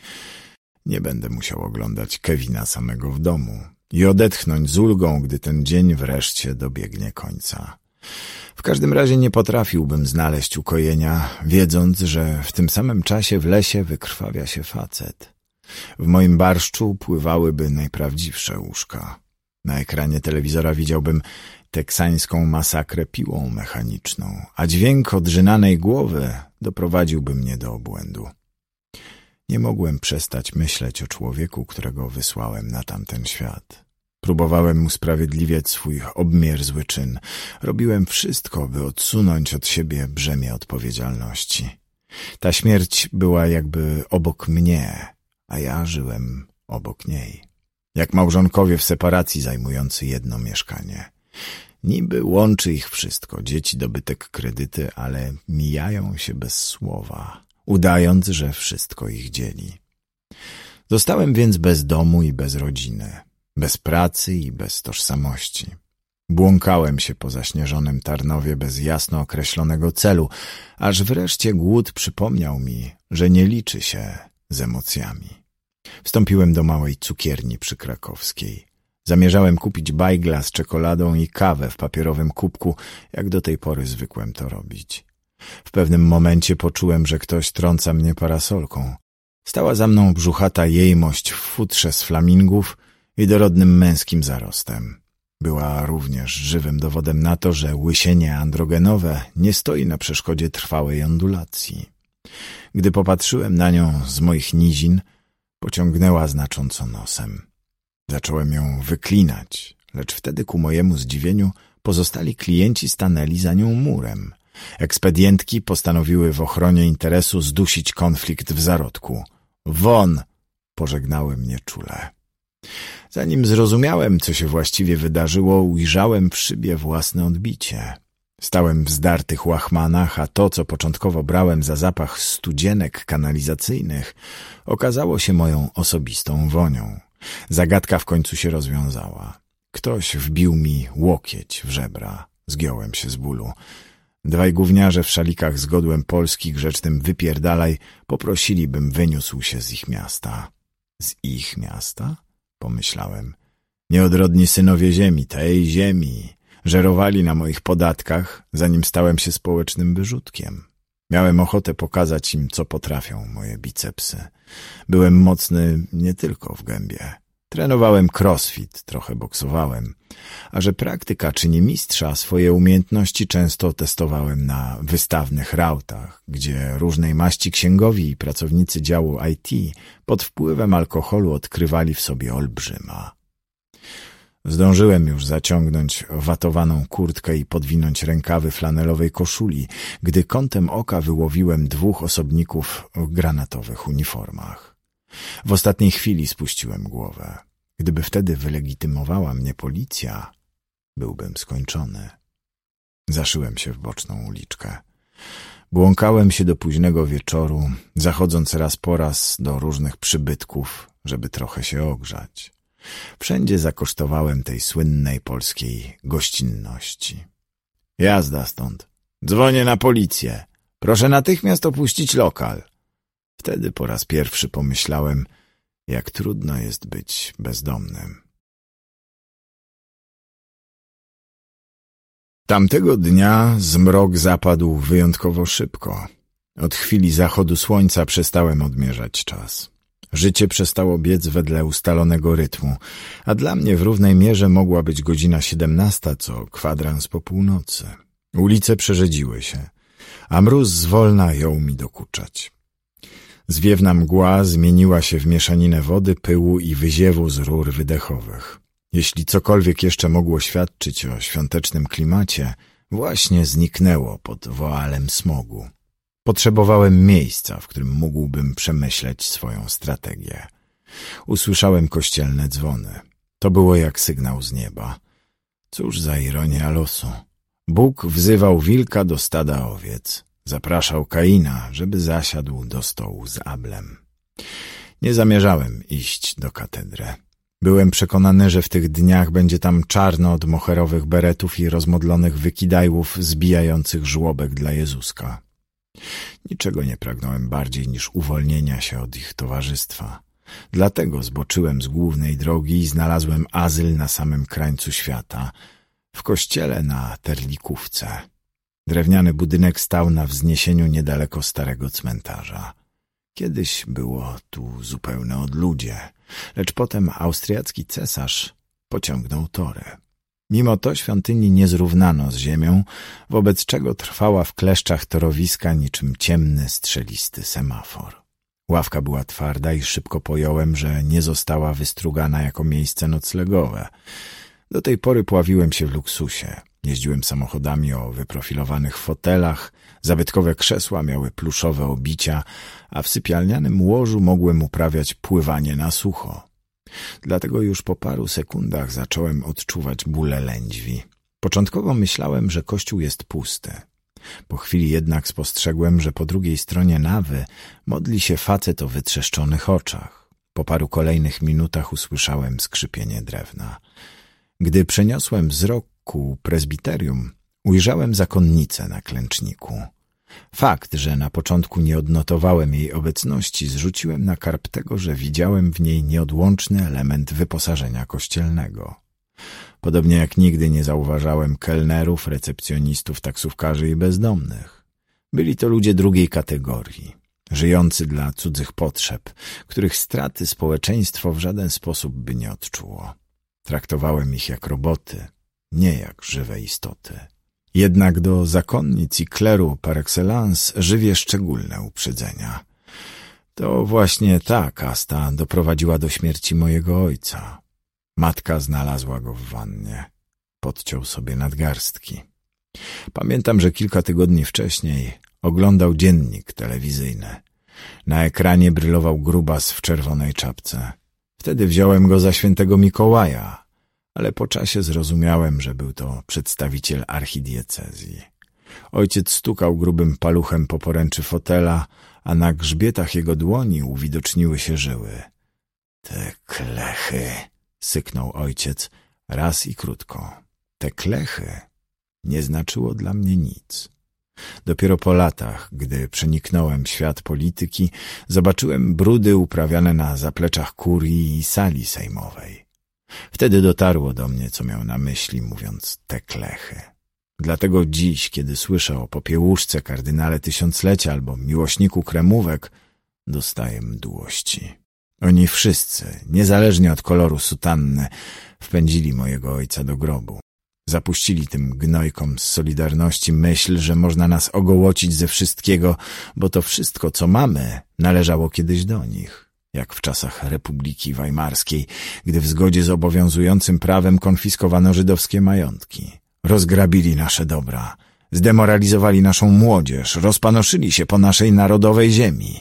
Nie będę musiał oglądać Kevina samego w domu i odetchnąć z ulgą, gdy ten dzień wreszcie dobiegnie końca. W każdym razie nie potrafiłbym znaleźć ukojenia, wiedząc, że w tym samym czasie w lesie wykrwawia się facet. W moim barszczu pływałyby najprawdziwsze łóżka. Na ekranie telewizora widziałbym teksańską masakrę piłą mechaniczną, a dźwięk odrzynanej głowy doprowadziłby mnie do obłędu. Nie mogłem przestać myśleć o człowieku, którego wysłałem na tamten świat. Próbowałem usprawiedliwiać swój obmierzły czyn. Robiłem wszystko, by odsunąć od siebie brzemię odpowiedzialności. Ta śmierć była jakby obok mnie, a ja żyłem obok niej. Jak małżonkowie w separacji zajmujący jedno mieszkanie. Niby łączy ich wszystko, dzieci, dobytek, kredyty, ale mijają się bez słowa, udając, że wszystko ich dzieli. Zostałem więc bez domu i bez rodziny, bez pracy i bez tożsamości. Błąkałem się po zaśnieżonym Tarnowie bez jasno określonego celu, aż wreszcie głód przypomniał mi, że nie liczy się z emocjami. Wstąpiłem do małej cukierni przy Krakowskiej. Zamierzałem kupić bajgla z czekoladą i kawę w papierowym kubku, jak do tej pory zwykłem to robić. W pewnym momencie poczułem, że ktoś trąca mnie parasolką. Stała za mną brzuchata jejmość w futrze z flamingów i dorodnym męskim zarostem. Była również żywym dowodem na to, że łysienie androgenowe nie stoi na przeszkodzie trwałej ondulacji. Gdy popatrzyłem na nią z moich nizin, pociągnęła znacząco nosem. Zacząłem ją wyklinać, lecz wtedy ku mojemu zdziwieniu pozostali klienci stanęli za nią murem. Ekspedientki postanowiły w ochronie interesu zdusić konflikt w zarodku. Won! Pożegnały mnie czule. Zanim zrozumiałem, co się właściwie wydarzyło, ujrzałem w szybie własne odbicie. Stałem w zdartych łachmanach, a to, co początkowo brałem za zapach studzienek kanalizacyjnych, okazało się moją osobistą wonią. Zagadka w końcu się rozwiązała. Ktoś wbił mi łokieć w żebra. Zgiąłem się z bólu. Dwaj gówniarze w szalikach z godłem Polski grzecznym wypierdalaj poprosili, bym wyniósł się z ich miasta. Z ich miasta? Pomyślałem. Nieodrodni synowie ziemi, tej ziemi, żerowali na moich podatkach, zanim stałem się społecznym wyrzutkiem. Miałem ochotę pokazać im, co potrafią moje bicepsy. Byłem mocny nie tylko w gębie. Trenowałem crossfit, trochę boksowałem. A że praktyka czyni mistrza, swoje umiejętności często testowałem na wystawnych rautach, gdzie różnej maści księgowi i pracownicy działu IT pod wpływem alkoholu odkrywali w sobie olbrzyma. Zdążyłem już zaciągnąć watowaną kurtkę i podwinąć rękawy flanelowej koszuli, gdy kątem oka wyłowiłem 2 osobników w granatowych uniformach. W ostatniej chwili spuściłem głowę. Gdyby wtedy wylegitymowała mnie policja, byłbym skończony. Zaszyłem się w boczną uliczkę. Błąkałem się do późnego wieczoru, zachodząc raz po raz do różnych przybytków, żeby trochę się ogrzać. Wszędzie zakosztowałem tej słynnej polskiej gościnności. Jazda stąd. Dzwonię na policję. Proszę natychmiast opuścić lokal. Wtedy po raz pierwszy pomyślałem, jak trudno jest być bezdomnym. Tamtego dnia zmrok zapadł wyjątkowo szybko. Od chwili zachodu słońca przestałem odmierzać czas. Życie przestało biec wedleustalonego rytmu, a dla mnie w równej mierze mogła być godzina 17, co kwadrans po północy. Ulice przerzedziły się, a mróz zwolna jął mi dokuczać. Zwiewna mgła zmieniła się w mieszaninę wody, pyłu i wyziewu z rur wydechowych. Jeśli cokolwiek jeszcze mogło świadczyć o świątecznym klimacie, właśnie zniknęło pod woalem smogu. Potrzebowałem miejsca, w którym mógłbym przemyśleć swoją strategię. Usłyszałem kościelne dzwony. To było jak sygnał z nieba. Cóż za ironia losu. Bóg wzywał wilka do stada owiec. Zapraszał Kaina, żeby zasiadł do stołu z Ablem. Nie zamierzałem iść do katedry. Byłem przekonany, że w tych dniach będzie tam czarno od moherowych beretów i rozmodlonych wykidajłów zbijających żłobek dla Jezuska. Niczego nie pragnąłem bardziej niż uwolnienia się od ich towarzystwa. Dlatego zboczyłem z głównej drogi i znalazłem azyl na samym krańcu świata, w kościele na Terlikówce. Drewniany budynek stał na wzniesieniu niedaleko starego cmentarza. Kiedyś było tu zupełne odludzie, lecz potem austriacki cesarz pociągnął tory. Mimo to świątyni nie zrównano z ziemią, wobec czego trwała w kleszczach torowiska niczym ciemny, strzelisty semafor. Ławka była twarda i szybko pojąłem, że nie została wystrugana jako miejsce noclegowe. Do tej pory pławiłem się w luksusie. Jeździłem samochodami o wyprofilowanych fotelach, zabytkowe krzesła miały pluszowe obicia, a w sypialnianym łożu mogłem uprawiać pływanie na sucho. Dlatego już po paru sekundach zacząłem odczuwać bóle lędźwi. Początkowo myślałem, że kościół jest pusty. Po chwili jednak spostrzegłem, że po drugiej stronie nawy modli się facet o wytrzeszczonych oczach. Po paru kolejnych minutach usłyszałem skrzypienie drewna. Gdy przeniosłem wzrok ku prezbiterium, ujrzałem zakonnicę na klęczniku. Fakt, że na początku nie odnotowałem jej obecności, zrzuciłem na karb tego, że widziałem w niej nieodłączny element wyposażenia kościelnego. Podobnie jak nigdy nie zauważałem kelnerów, recepcjonistów, taksówkarzy i bezdomnych. Byli to ludzie drugiej kategorii, żyjący dla cudzych potrzeb, których straty społeczeństwo w żaden sposób by nie odczuło. Traktowałem ich jak roboty, nie jak żywe istoty. Jednak do zakonnic i kleru par excellence żywię szczególne uprzedzenia. To właśnie ta kasta doprowadziła do śmierci mojego ojca. Matka znalazła go w wannie. Podciął sobie nadgarstki. Pamiętam, że kilka tygodni wcześniej oglądał dziennik telewizyjny. Na ekranie brylował grubas w czerwonej czapce. Wtedy wziąłem go za świętego Mikołaja, ale po czasie zrozumiałem, że był to przedstawiciel archidiecezji. Ojciec stukał grubym paluchem po poręczy fotela, a na grzbietach jego dłoni uwidoczniły się żyły. — Te klechy! — syknął ojciec raz i krótko. Te klechy nie znaczyło dla mnie nic. Dopiero po latach, gdy przeniknąłem świat polityki, zobaczyłem brudy uprawiane na zapleczach kurii i sali sejmowej. Wtedy dotarło do mnie, co miał na myśli, mówiąc te klechy. Dlatego dziś, kiedy słyszę o Popiełuszce, kardynale tysiąclecia albo miłośniku kremówek, dostaję mdłości. Oni wszyscy, niezależnie od koloru sutanny, wpędzili mojego ojca do grobu. Zapuścili tym gnojkom z Solidarności myśl, że można nas ogołocić ze wszystkiego, bo to wszystko, co mamy, należało kiedyś do nich. Jak w czasach Republiki Weimarskiej, gdy w zgodzie z obowiązującym prawem konfiskowano żydowskie majątki. Rozgrabili nasze dobra, zdemoralizowali naszą młodzież, rozpanoszyli się po naszej narodowej ziemi.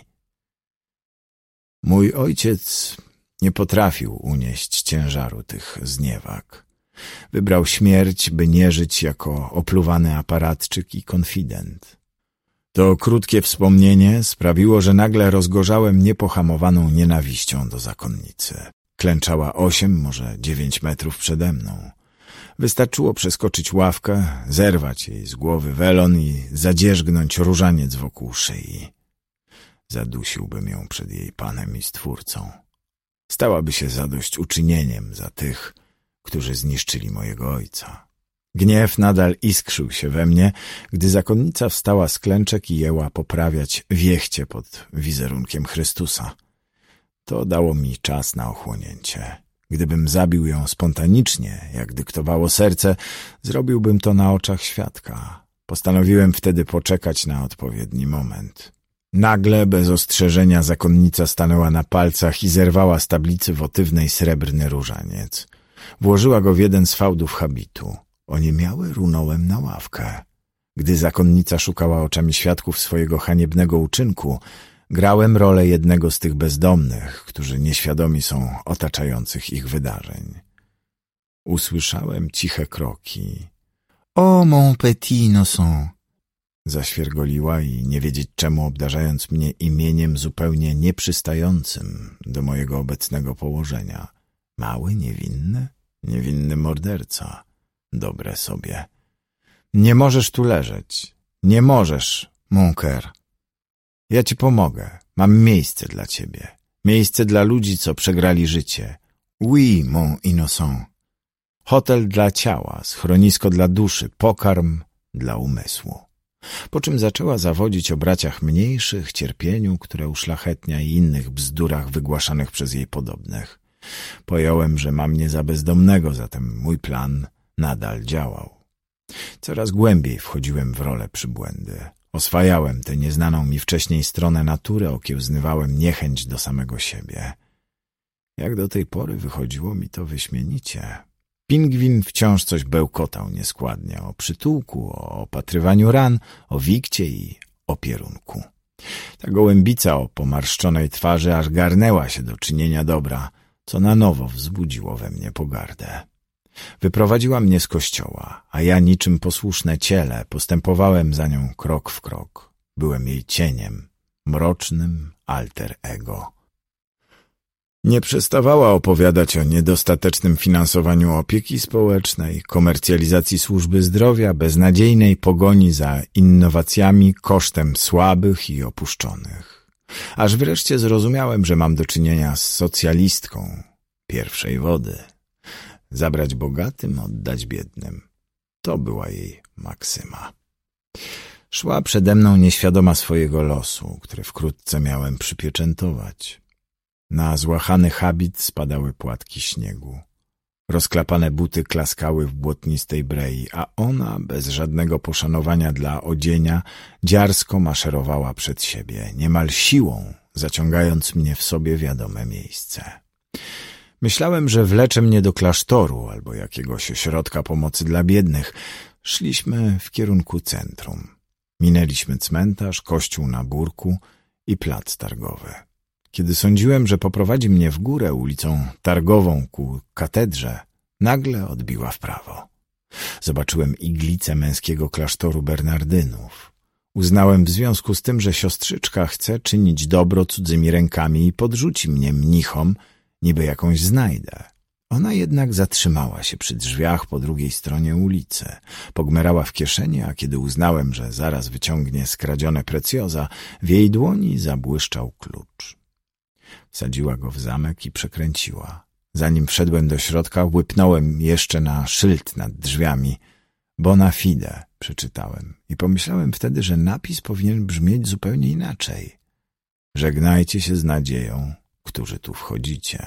Mój ojciec nie potrafił unieść ciężaru tych zniewag. Wybrał śmierć, by nie żyć jako opluwany aparatczyk i konfident. To krótkie wspomnienie sprawiło, że nagle rozgorzałem niepohamowaną nienawiścią do zakonnicy. Klęczała 8, może 9 metrów przede mną. Wystarczyło przeskoczyć ławkę, zerwać jej z głowy welon i zadzierzgnąć różaniec wokół szyi. Zadusiłbym ją przed jej Panem i Stwórcą. Stałaby się zadośćuczynieniem za tych, którzy zniszczyli mojego ojca. Gniew nadal iskrzył się we mnie, gdy zakonnica wstała z klęczek i jęła poprawiać wiechcie pod wizerunkiem Chrystusa. To dało mi czas na ochłonięcie. Gdybym zabił ją spontanicznie, jak dyktowało serce, zrobiłbym to na oczach świadka. Postanowiłem wtedy poczekać na odpowiedni moment. Nagle, bez ostrzeżenia, zakonnica stanęła na palcach i zerwała z tablicy wotywnej srebrny różaniec. Włożyła go w jeden z fałdów habitu. Oniemiały runąłem na ławkę. Gdy zakonnica szukała oczami świadków swojego haniebnego uczynku, grałem rolę jednego z tych bezdomnych, którzy nieświadomi są otaczających ich wydarzeń. Usłyszałem ciche kroki. — O, mon petit innocent! Zaświergoliła i, nie wiedzieć czemu, obdarzając mnie imieniem zupełnie nieprzystającym do mojego obecnego położenia. Mały, niewinny morderca. Dobre sobie. Nie możesz tu leżeć. Nie możesz, mon cœur. Ja ci pomogę. Mam miejsce dla ciebie. Miejsce dla ludzi, co przegrali życie. Oui, mon innocent. Hotel dla ciała, schronisko dla duszy, pokarm dla umysłu. Po czym zaczęła zawodzić o braciach mniejszych, cierpieniu, które uszlachetnia i innych bzdurach wygłaszanych przez jej podobnych. Pojąłem, że ma mnie za bezdomnego, zatem mój plan nadal działał. Coraz głębiej wchodziłem w rolę przybłędy. Oswajałem tę nieznaną mi wcześniej stronę natury, okiełznywałem niechęć do samego siebie. Jak do tej pory wychodziło mi to wyśmienicie. Pingwin wciąż coś bełkotał nieskładnie o przytułku, o opatrywaniu ran, o wikcie i opierunku. Ta gołębica o pomarszczonej twarzy aż garnęła się do czynienia dobra, co na nowo wzbudziło we mnie pogardę. Wyprowadziła mnie z kościoła, a ja niczym posłuszne ciele postępowałem za nią krok w krok. Byłem jej cieniem, mrocznym alter ego. Nie przestawała opowiadać o niedostatecznym finansowaniu opieki społecznej, komercjalizacji służby zdrowia, beznadziejnej pogoni za innowacjami kosztem słabych i opuszczonych. Aż wreszcie zrozumiałem, że mam do czynienia z socjalistką pierwszej wody. Zabrać bogatym, oddać biednym. To była jej maksyma. Szła przede mną nieświadoma swojego losu, który wkrótce miałem przypieczętować. Na złachany habit spadały płatki śniegu. Rozklapane buty klaskały w błotnistej brei, a ona, bez żadnego poszanowania dla odzienia, dziarsko maszerowała przed siebie, niemal siłą, zaciągając mnie w sobie wiadome miejsce. Myślałem, że wlecze mnie do klasztoru albo jakiegoś ośrodka pomocy dla biednych. Szliśmy w kierunku centrum. Minęliśmy cmentarz, kościół na Burku i plac targowy. Kiedy sądziłem, że poprowadzi mnie w górę ulicą Targową ku katedrze, nagle odbiła w prawo. Zobaczyłem iglicę męskiego klasztoru Bernardynów. Uznałem w związku z tym, że siostrzyczka chce czynić dobro cudzymi rękami i podrzuci mnie mnichom, niby jakąś znajdę. Ona jednak zatrzymała się przy drzwiach po drugiej stronie ulicy. Pogmerała w kieszeni, a kiedy uznałem, że zaraz wyciągnie skradzione precjoza, w jej dłoni zabłyszczał klucz. Wsadziła go w zamek i przekręciła. Zanim wszedłem do środka, łypnąłem jeszcze na szyld nad drzwiami. Bona fide, przeczytałem i pomyślałem wtedy, że napis powinien brzmieć zupełnie inaczej. Żegnajcie się z nadzieją, którzy tu wchodzicie.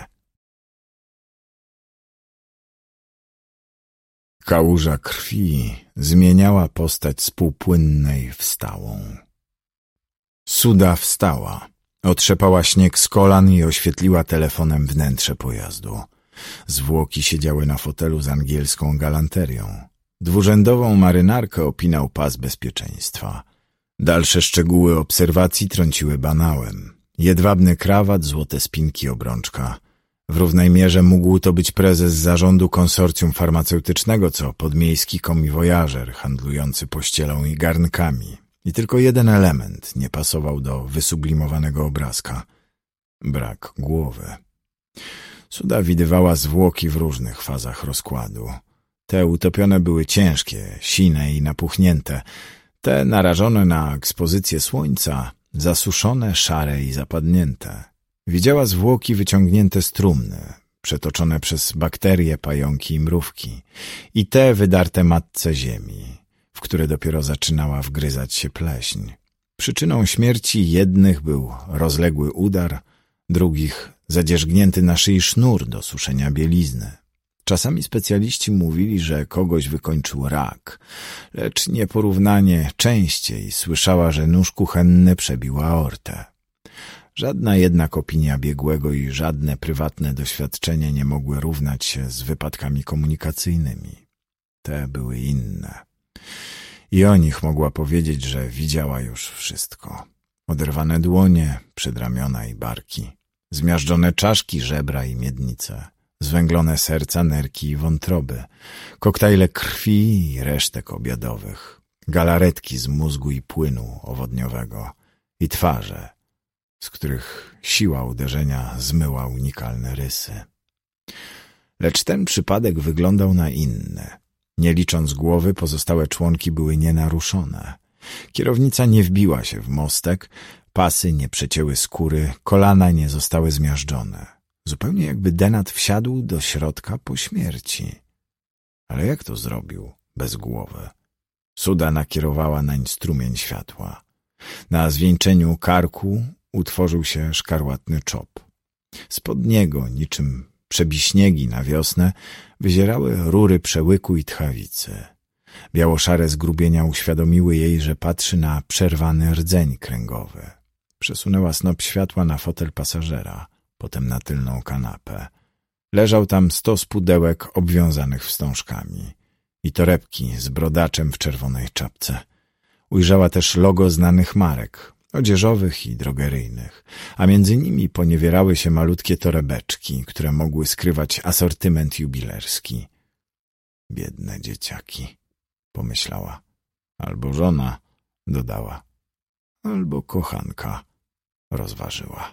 Kałuża krwi zmieniała postać z półpłynnej w stałą. Suda wstała. Otrzepała śnieg z kolan i oświetliła telefonem wnętrze pojazdu. Zwłoki siedziały na fotelu z angielską galanterią. Dwurzędową marynarkę opinał pas bezpieczeństwa. Dalsze szczegóły obserwacji trąciły banałem. Jedwabny krawat, złote spinki, obrączka. W równej mierze mógł to być prezes zarządu konsorcjum farmaceutycznego, co podmiejski komiwojażer handlujący pościelą i garnkami. I tylko jeden element nie pasował do wysublimowanego obrazka. Brak głowy. Suda widywała zwłoki w różnych fazach rozkładu. Te utopione były ciężkie, sine i napuchnięte. Te narażone na ekspozycję słońca, zasuszone, szare i zapadnięte. Widziała zwłoki wyciągnięte z trumny, przetoczone przez bakterie, pająki i mrówki, i te wydarte matce ziemi, w które dopiero zaczynała wgryzać się pleśń. Przyczyną śmierci jednych był rozległy udar, drugich zadzierzgnięty na szyi sznur do suszenia bielizny. Czasami specjaliści mówili, że kogoś wykończył rak, lecz nieporównanie częściej słyszała, że nóż kuchenny przebił aortę. Żadna jednak opinia biegłego i żadne prywatne doświadczenie nie mogły równać się z wypadkami komunikacyjnymi. Te były inne. I o nich mogła powiedzieć, że widziała już wszystko. Oderwane dłonie, przedramiona i barki, zmiażdżone czaszki, żebra i miednice, zwęglone serca, nerki i wątroby, koktajle krwi i resztek obiadowych, galaretki z mózgu i płynu owodniowego i twarze, z których siła uderzenia zmyła unikalne rysy. Lecz ten przypadek wyglądał na inny. Nie licząc głowy, pozostałe członki były nienaruszone. Kierownica nie wbiła się w mostek, pasy nie przecięły skóry, kolana nie zostały zmiażdżone. Zupełnie jakby Denat wsiadł do środka po śmierci. Ale jak to zrobił bez głowy? Suda nakierowała nań strumień światła. Na zwieńczeniu karku utworzył się szkarłatny czop. Spod niego, niczym przebiśniegi na wiosnę, wyzierały rury przełyku i tchawicy. Biało-szare zgrubienia uświadomiły jej, że patrzy na przerwany rdzeń kręgowy. Przesunęła snop światła na fotel pasażera, potem na tylną kanapę. Leżał tam 100 pudełek obwiązanych wstążkami i torebki z brodaczem w czerwonej czapce. Ujrzała też logo znanych marek, odzieżowych i drogeryjnych, a między nimi poniewierały się malutkie torebeczki, które mogły skrywać asortyment jubilerski. Biedne dzieciaki, pomyślała. Albo żona, dodała. Albo kochanka, rozważyła.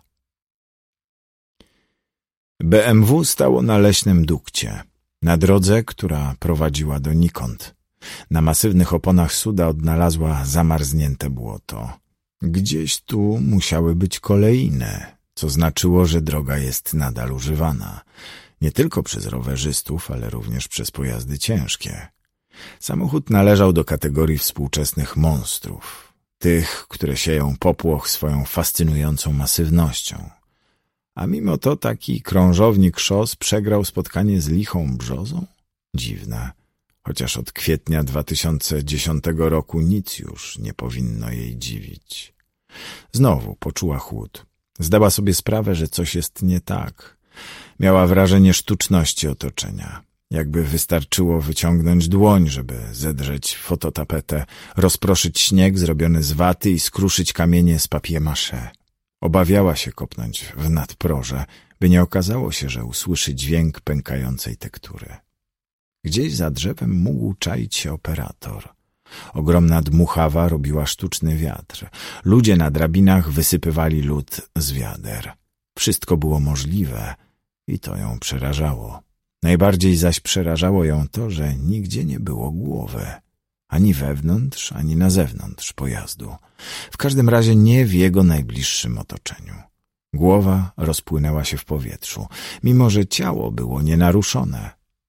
BMW stało na leśnym dukcie, na drodze, która prowadziła donikąd. Na masywnych oponach Suda odnalazła zamarznięte błoto. Gdzieś tu musiały być kolejne, co znaczyło, że droga jest nadal używana. Nie tylko przez rowerzystów, ale również przez pojazdy ciężkie. Samochód należał do kategorii współczesnych monstrów, tych, które sieją popłoch swoją fascynującą masywnością. A mimo to taki krążownik szos przegrał spotkanie z lichą brzozą? Dziwne, chociaż od kwietnia 2010 roku nic już nie powinno jej dziwić. Znowu poczuła chłód. Zdała sobie sprawę, że coś jest nie tak. Miała wrażenie sztuczności otoczenia. Jakby wystarczyło wyciągnąć dłoń, żeby zedrzeć fototapetę, rozproszyć śnieg zrobiony z waty i skruszyć kamienie z papier-mâché. Obawiała się kopnąć w nadproże, by nie okazało się, że usłyszy dźwięk pękającej tektury. Gdzieś za drzewem mógł czaić się operator. Ogromna dmuchawa robiła sztuczny wiatr. Ludzie na drabinach wysypywali lód z wiader. Wszystko było możliwe i to ją przerażało. Najbardziej zaś przerażało ją to, że nigdzie nie było głowy. Ani wewnątrz, ani na zewnątrz pojazdu. W każdym razie nie w jego najbliższym otoczeniu. Głowa rozpłynęła się w powietrzu, mimo że ciało było nienaruszone.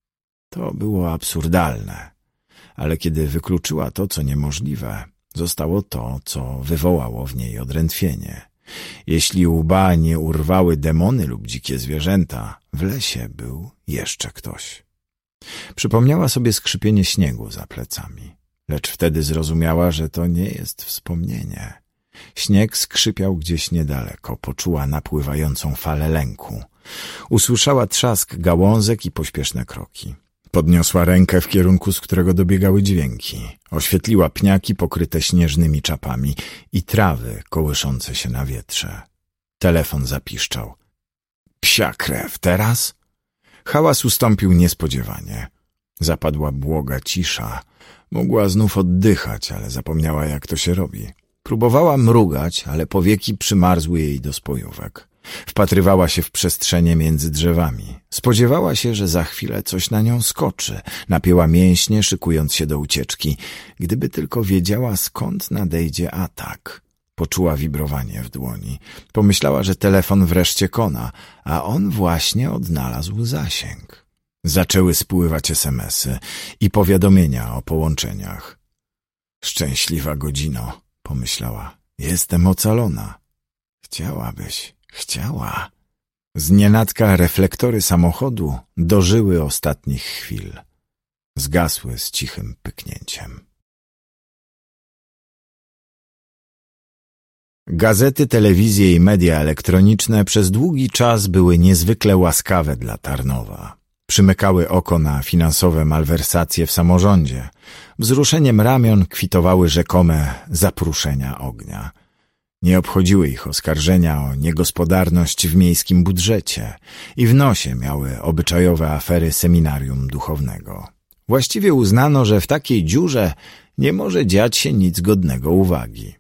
To było absurdalne, ale kiedy wykluczyła to, co niemożliwe, zostało to, co wywołało w niej odrętwienie. Jeśli łba nie urwały demony lub dzikie zwierzęta, w lesie był jeszcze ktoś. Przypomniała sobie skrzypienie śniegu za plecami, lecz wtedy zrozumiała, że to nie jest wspomnienie. Śnieg skrzypiał gdzieś niedaleko, poczuła napływającą falę lęku. Usłyszała trzask gałązek i pośpieszne kroki. Podniosła rękę w kierunku, z którego dobiegały dźwięki. Oświetliła pniaki pokryte śnieżnymi czapami i trawy kołyszące się na wietrze. Telefon zapiszczał. Psia krew, teraz? Hałas ustąpił niespodziewanie. Zapadła błoga cisza. Mogła znów oddychać, ale zapomniała, jak to się robi. Próbowała mrugać, ale powieki przymarzły jej do spojówek. Wpatrywała się w przestrzenie między drzewami. Spodziewała się, że za chwilę coś na nią skoczy. Napięła mięśnie, szykując się do ucieczki. Gdyby tylko wiedziała, skąd nadejdzie atak. Poczuła wibrowanie w dłoni. Pomyślała, że telefon wreszcie kona, a on właśnie odnalazł zasięg. Zaczęły spływać SMS-y i powiadomienia o połączeniach. Szczęśliwa godzino, pomyślała. Jestem ocalona. Chciała. Znienacka reflektory samochodu dożyły ostatnich chwil. Zgasły z cichym pyknięciem. Gazety, telewizje i media elektroniczne przez długi czas były niezwykle łaskawe dla Tarnowa. Przymykały oko na finansowe malwersacje w samorządzie. Wzruszeniem ramion kwitowały rzekome zapruszenia ognia. Nie obchodziły ich oskarżenia o niegospodarność w miejskim budżecie i w nosie miały obyczajowe afery seminarium duchownego. Właściwie uznano, że w takiej dziurze nie może dziać się nic godnego uwagi.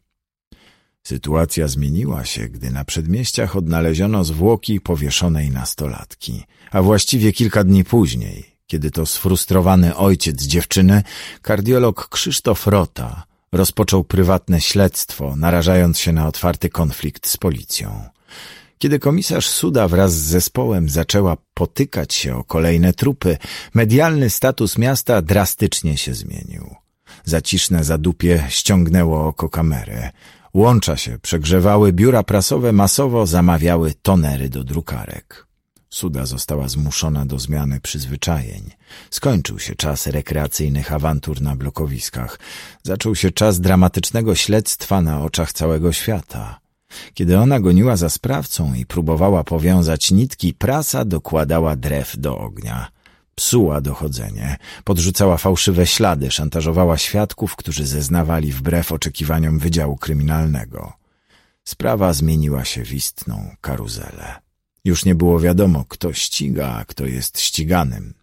Sytuacja zmieniła się, gdy na przedmieściach odnaleziono zwłoki powieszonej nastolatki, a właściwie kilka dni później, kiedy to sfrustrowany ojciec dziewczyny, kardiolog Krzysztof Rota, rozpoczął prywatne śledztwo, narażając się na otwarty konflikt z policją. Kiedy komisarz Suda wraz z zespołem zaczęła potykać się o kolejne trupy, medialny status miasta drastycznie się zmienił. Zaciszne zadupie ściągnęło oko kamery. Łącza się przegrzewały, biura prasowe masowo zamawiały tonery do drukarek. Suda została zmuszona do zmiany przyzwyczajeń. Skończył się czas rekreacyjnych awantur na blokowiskach. Zaczął się czas dramatycznego śledztwa na oczach całego świata. Kiedy ona goniła za sprawcą i próbowała powiązać nitki, prasa dokładała drew do ognia. Psuła dochodzenie, podrzucała fałszywe ślady, szantażowała świadków, którzy zeznawali wbrew oczekiwaniom Wydziału Kryminalnego. Sprawa zmieniła się w istną karuzelę. Już nie było wiadomo, kto ściga, a kto jest ściganym.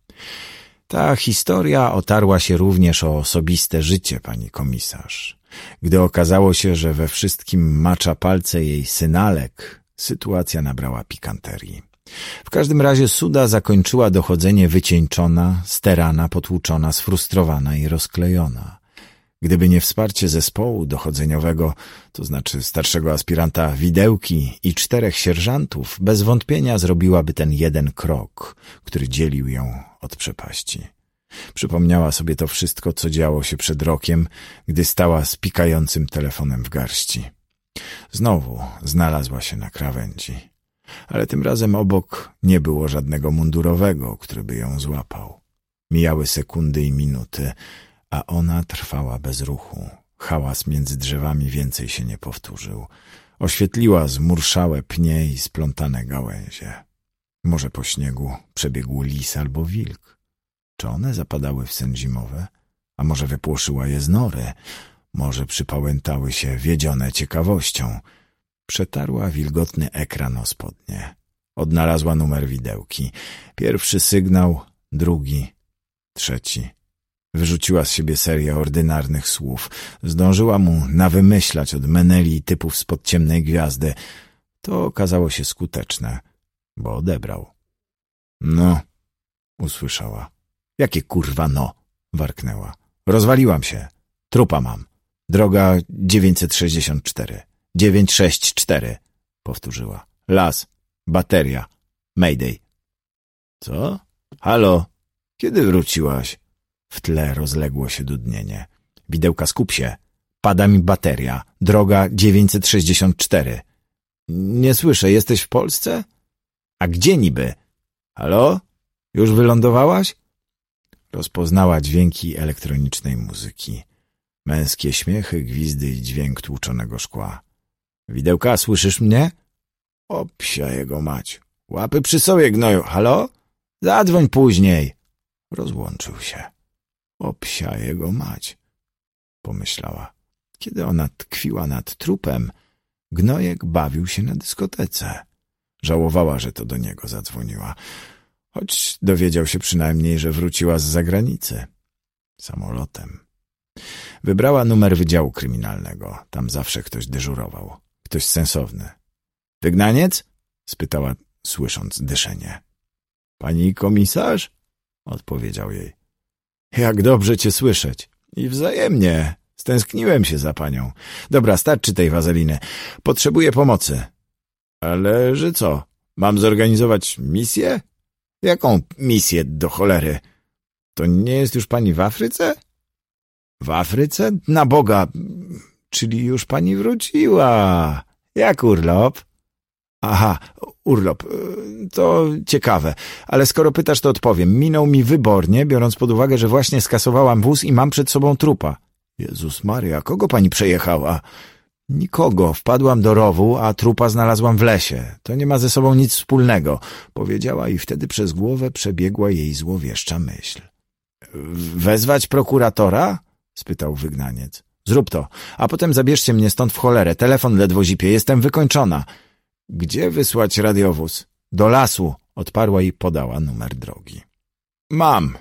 Ta historia otarła się również o osobiste życie pani komisarz. Gdy okazało się, że we wszystkim macza palce jej synalek, sytuacja nabrała pikanterii. W każdym razie Suda zakończyła dochodzenie wycieńczona, sterana, potłuczona, sfrustrowana i rozklejona. Gdyby nie wsparcie zespołu dochodzeniowego, to znaczy starszego aspiranta Widełki i 4 sierżantów, bez wątpienia zrobiłaby ten jeden krok, który dzielił ją od przepaści. Przypomniała sobie to wszystko, co działo się przed rokiem, gdy stała z pikającym telefonem w garści. Znowu znalazła się na krawędzi. Ale tym razem obok nie było żadnego mundurowego, który by ją złapał. Mijały sekundy i minuty, a ona trwała bez ruchu. Hałas między drzewami więcej się nie powtórzył. Oświetliła zmurszałe pnie i splątane gałęzie. Może po śniegu przebiegł lis albo wilk. Czy one zapadały w sen zimowy? A może wypłoszyła je z nory? Może przypałętały się wiedzione ciekawością? Przetarła wilgotny ekran o spodnie. Odnalazła numer widełki. Pierwszy sygnał, drugi, trzeci. Wyrzuciła z siebie serię ordynarnych słów. Zdążyła mu nawymyślać od meneli i typów spod ciemnej gwiazdy. To okazało się skuteczne, bo odebrał. No, usłyszała. Jakie kurwa no, warknęła. Rozwaliłam się. Trupa mam. Droga 964. 964, powtórzyła. Las, bateria, mayday. Co? Halo? Kiedy wróciłaś? W tle rozległo się dudnienie. Widełka, skup się. Pada mi bateria. Droga 964. Nie słyszę, jesteś w Polsce? A gdzie niby? Halo? Już wylądowałaś? Rozpoznała dźwięki elektronicznej muzyki. Męskie śmiechy, gwizdy i dźwięk tłuczonego szkła. Widełka, słyszysz mnie? O psia jego mać. Łapy przy sobie, gnoju. Halo? Zadzwoń później. Rozłączył się. O psia jego mać, pomyślała. Kiedy ona tkwiła nad trupem, gnojek bawił się na dyskotece. Żałowała, że to do niego zadzwoniła, choć dowiedział się przynajmniej, że wróciła z zagranicy. Samolotem. Wybrała numer Wydziału Kryminalnego. Tam zawsze ktoś dyżurował. Ktoś sensowny. Wygnaniec? Spytała, słysząc dyszenie. Pani komisarz? Odpowiedział jej. Jak dobrze cię słyszeć. I wzajemnie. Stęskniłem się za panią. Dobra, starczy tej wazeliny. Potrzebuję pomocy. Ale że co? Mam zorganizować misję? Jaką misję do cholery? To nie jest już pani w Afryce? W Afryce? Na Boga! Czyli już pani wróciła. Jak urlop? Aha, urlop. To ciekawe. Ale skoro pytasz, to odpowiem. Minął mi wybornie, biorąc pod uwagę, że właśnie skasowałam wóz i mam przed sobą trupa. Jezus Maria, kogo pani przejechała? Nikogo. Wpadłam do rowu, a trupa znalazłam w lesie. To nie ma ze sobą nic wspólnego, powiedziała i wtedy przez głowę przebiegła jej złowieszcza myśl. Wezwać prokuratora? Spytał wygnaniec. Zrób to, a potem zabierzcie mnie stąd w cholerę. Telefon ledwo zipie, jestem wykończona. Gdzie wysłać radiowóz? Do lasu, odparła i podała numer drogi. Mam.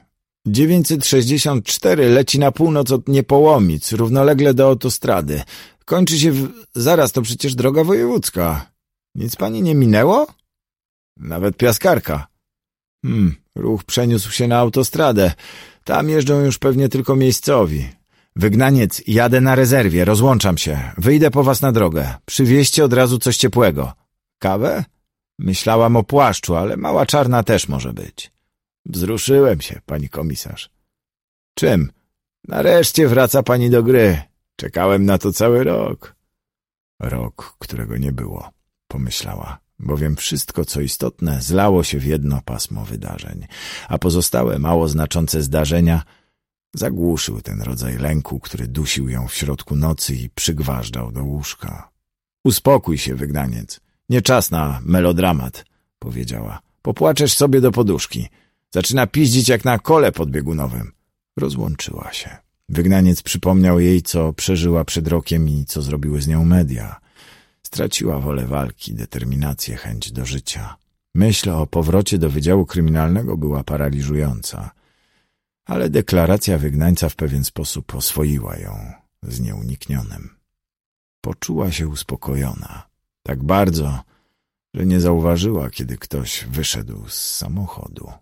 964 leci na północ od Niepołomic, równolegle do autostrady. Kończy się zaraz, to przecież droga wojewódzka. Nic pani nie minęło? Nawet piaskarka. Ruch przeniósł się na autostradę. Tam jeżdżą już pewnie tylko miejscowi. Wygnaniec, jadę na rezerwie, rozłączam się. Wyjdę po was na drogę. Przywieźcie od razu coś ciepłego. Kawę? Myślałam o płaszczu, ale mała czarna też może być. Wzruszyłem się, pani komisarz. Czym? Nareszcie wraca pani do gry. Czekałem na to cały rok. Rok, którego nie było, pomyślała, bowiem wszystko, co istotne, zlało się w jedno pasmo wydarzeń, a pozostałe, mało znaczące zdarzenia zagłuszył ten rodzaj lęku, który dusił ją w środku nocy i przygważdżał do łóżka. Uspokój się, wygnaniec. Nie czas na melodramat, powiedziała. Popłaczesz sobie do poduszki. Zaczyna piździć jak na kole podbiegunowym. Rozłączyła się. Wygnaniec przypomniał jej, co przeżyła przed rokiem i co zrobiły z nią media. Straciła wolę walki, determinację, chęć do życia. Myśl o powrocie do Wydziału Kryminalnego była paraliżująca. Ale deklaracja wygnańca w pewien sposób oswoiła ją z nieuniknionym. Poczuła się uspokojona. Tak bardzo, że nie zauważyła, kiedy ktoś wyszedł z samochodu.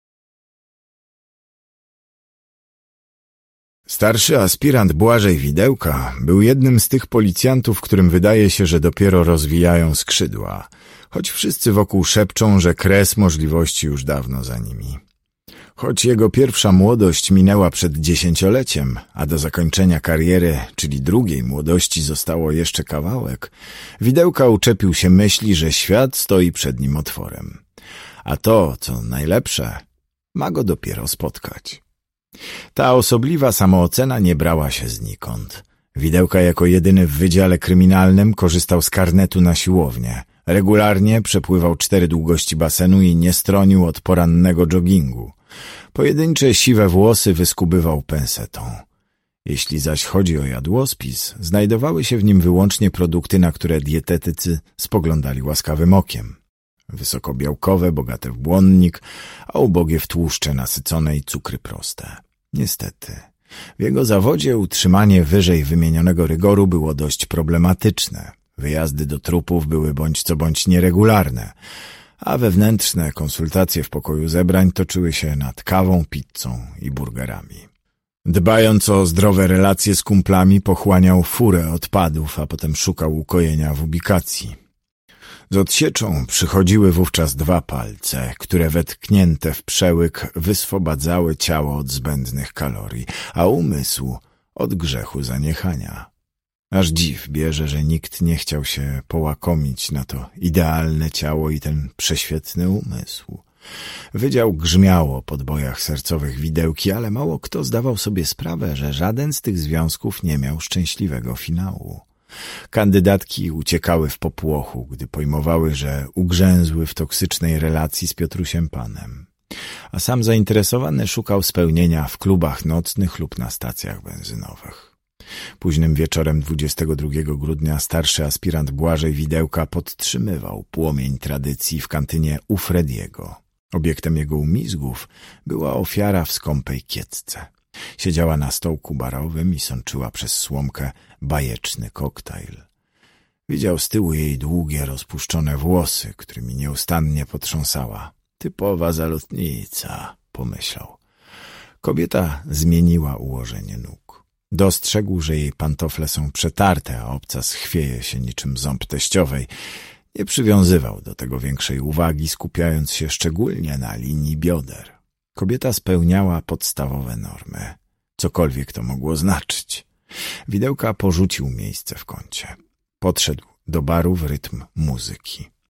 Starszy aspirant Błażej Widełka był jednym z tych policjantów, którym wydaje się, że dopiero rozwijają skrzydła, choć wszyscy wokół szepczą, że kres możliwości już dawno za nimi. Choć jego pierwsza młodość minęła przed 10-leciem, a do zakończenia kariery, czyli drugiej młodości, zostało jeszcze kawałek, Widełka uczepił się myśli, że świat stoi przed nim otworem. A to, co najlepsze, ma go dopiero spotkać. Ta osobliwa samoocena nie brała się znikąd. Widełka jako jedyny w Wydziale Kryminalnym korzystał z karnetu na siłownię. Regularnie przepływał 4 długości basenu i nie stronił od porannego joggingu. Pojedyncze siwe włosy wyskubywał pensetą. Jeśli zaś chodzi o jadłospis, znajdowały się w nim wyłącznie produkty, na które dietetycy spoglądali łaskawym okiem. Wysokobiałkowe, bogate w błonnik, a ubogie w tłuszcze nasycone i cukry proste. Niestety, w jego zawodzie utrzymanie wyżej wymienionego rygoru było dość problematyczne. Wyjazdy do trupów były bądź co bądź nieregularne, a wewnętrzne konsultacje w pokoju zebrań toczyły się nad kawą, pizzą i burgerami. Dbając o zdrowe relacje z kumplami, pochłaniał furę odpadów, a potem szukał ukojenia w ubikacji. Z odsieczą przychodziły wówczas 2 palce, które wetknięte w przełyk wyswobadzały ciało od zbędnych kalorii, a umysł od grzechu zaniechania. Aż dziw bierze, że nikt nie chciał się połakomić na to idealne ciało i ten prześwietny umysł. Wydział grzmiało po bojach sercowych Widełki, ale mało kto zdawał sobie sprawę, że żaden z tych związków nie miał szczęśliwego finału. Kandydatki uciekały w popłochu, gdy pojmowały, że ugrzęzły w toksycznej relacji z Piotrusiem Panem. A sam zainteresowany szukał spełnienia w klubach nocnych lub na stacjach benzynowych. Późnym wieczorem 22 grudnia starszy aspirant Błażej Widełka podtrzymywał płomień tradycji w kantynie u Frediego. Obiektem jego umizgów była ofiara w skąpej kiecce. Siedziała na stołku barowym i sączyła przez słomkę bajeczny koktajl. Widział z tyłu jej długie, rozpuszczone włosy, którymi nieustannie potrząsała. Typowa zalotnica, pomyślał. Kobieta zmieniła ułożenie nóg. Dostrzegł, że jej pantofle są przetarte, a obcas chwieje się niczym ząb teściowej. Nie przywiązywał do tego większej uwagi, skupiając się szczególnie na linii bioder. Kobieta spełniała podstawowe normy, cokolwiek to mogło znaczyć. Widełka porzucił miejsce w kącie. Podszedł do baru w rytm muzyki.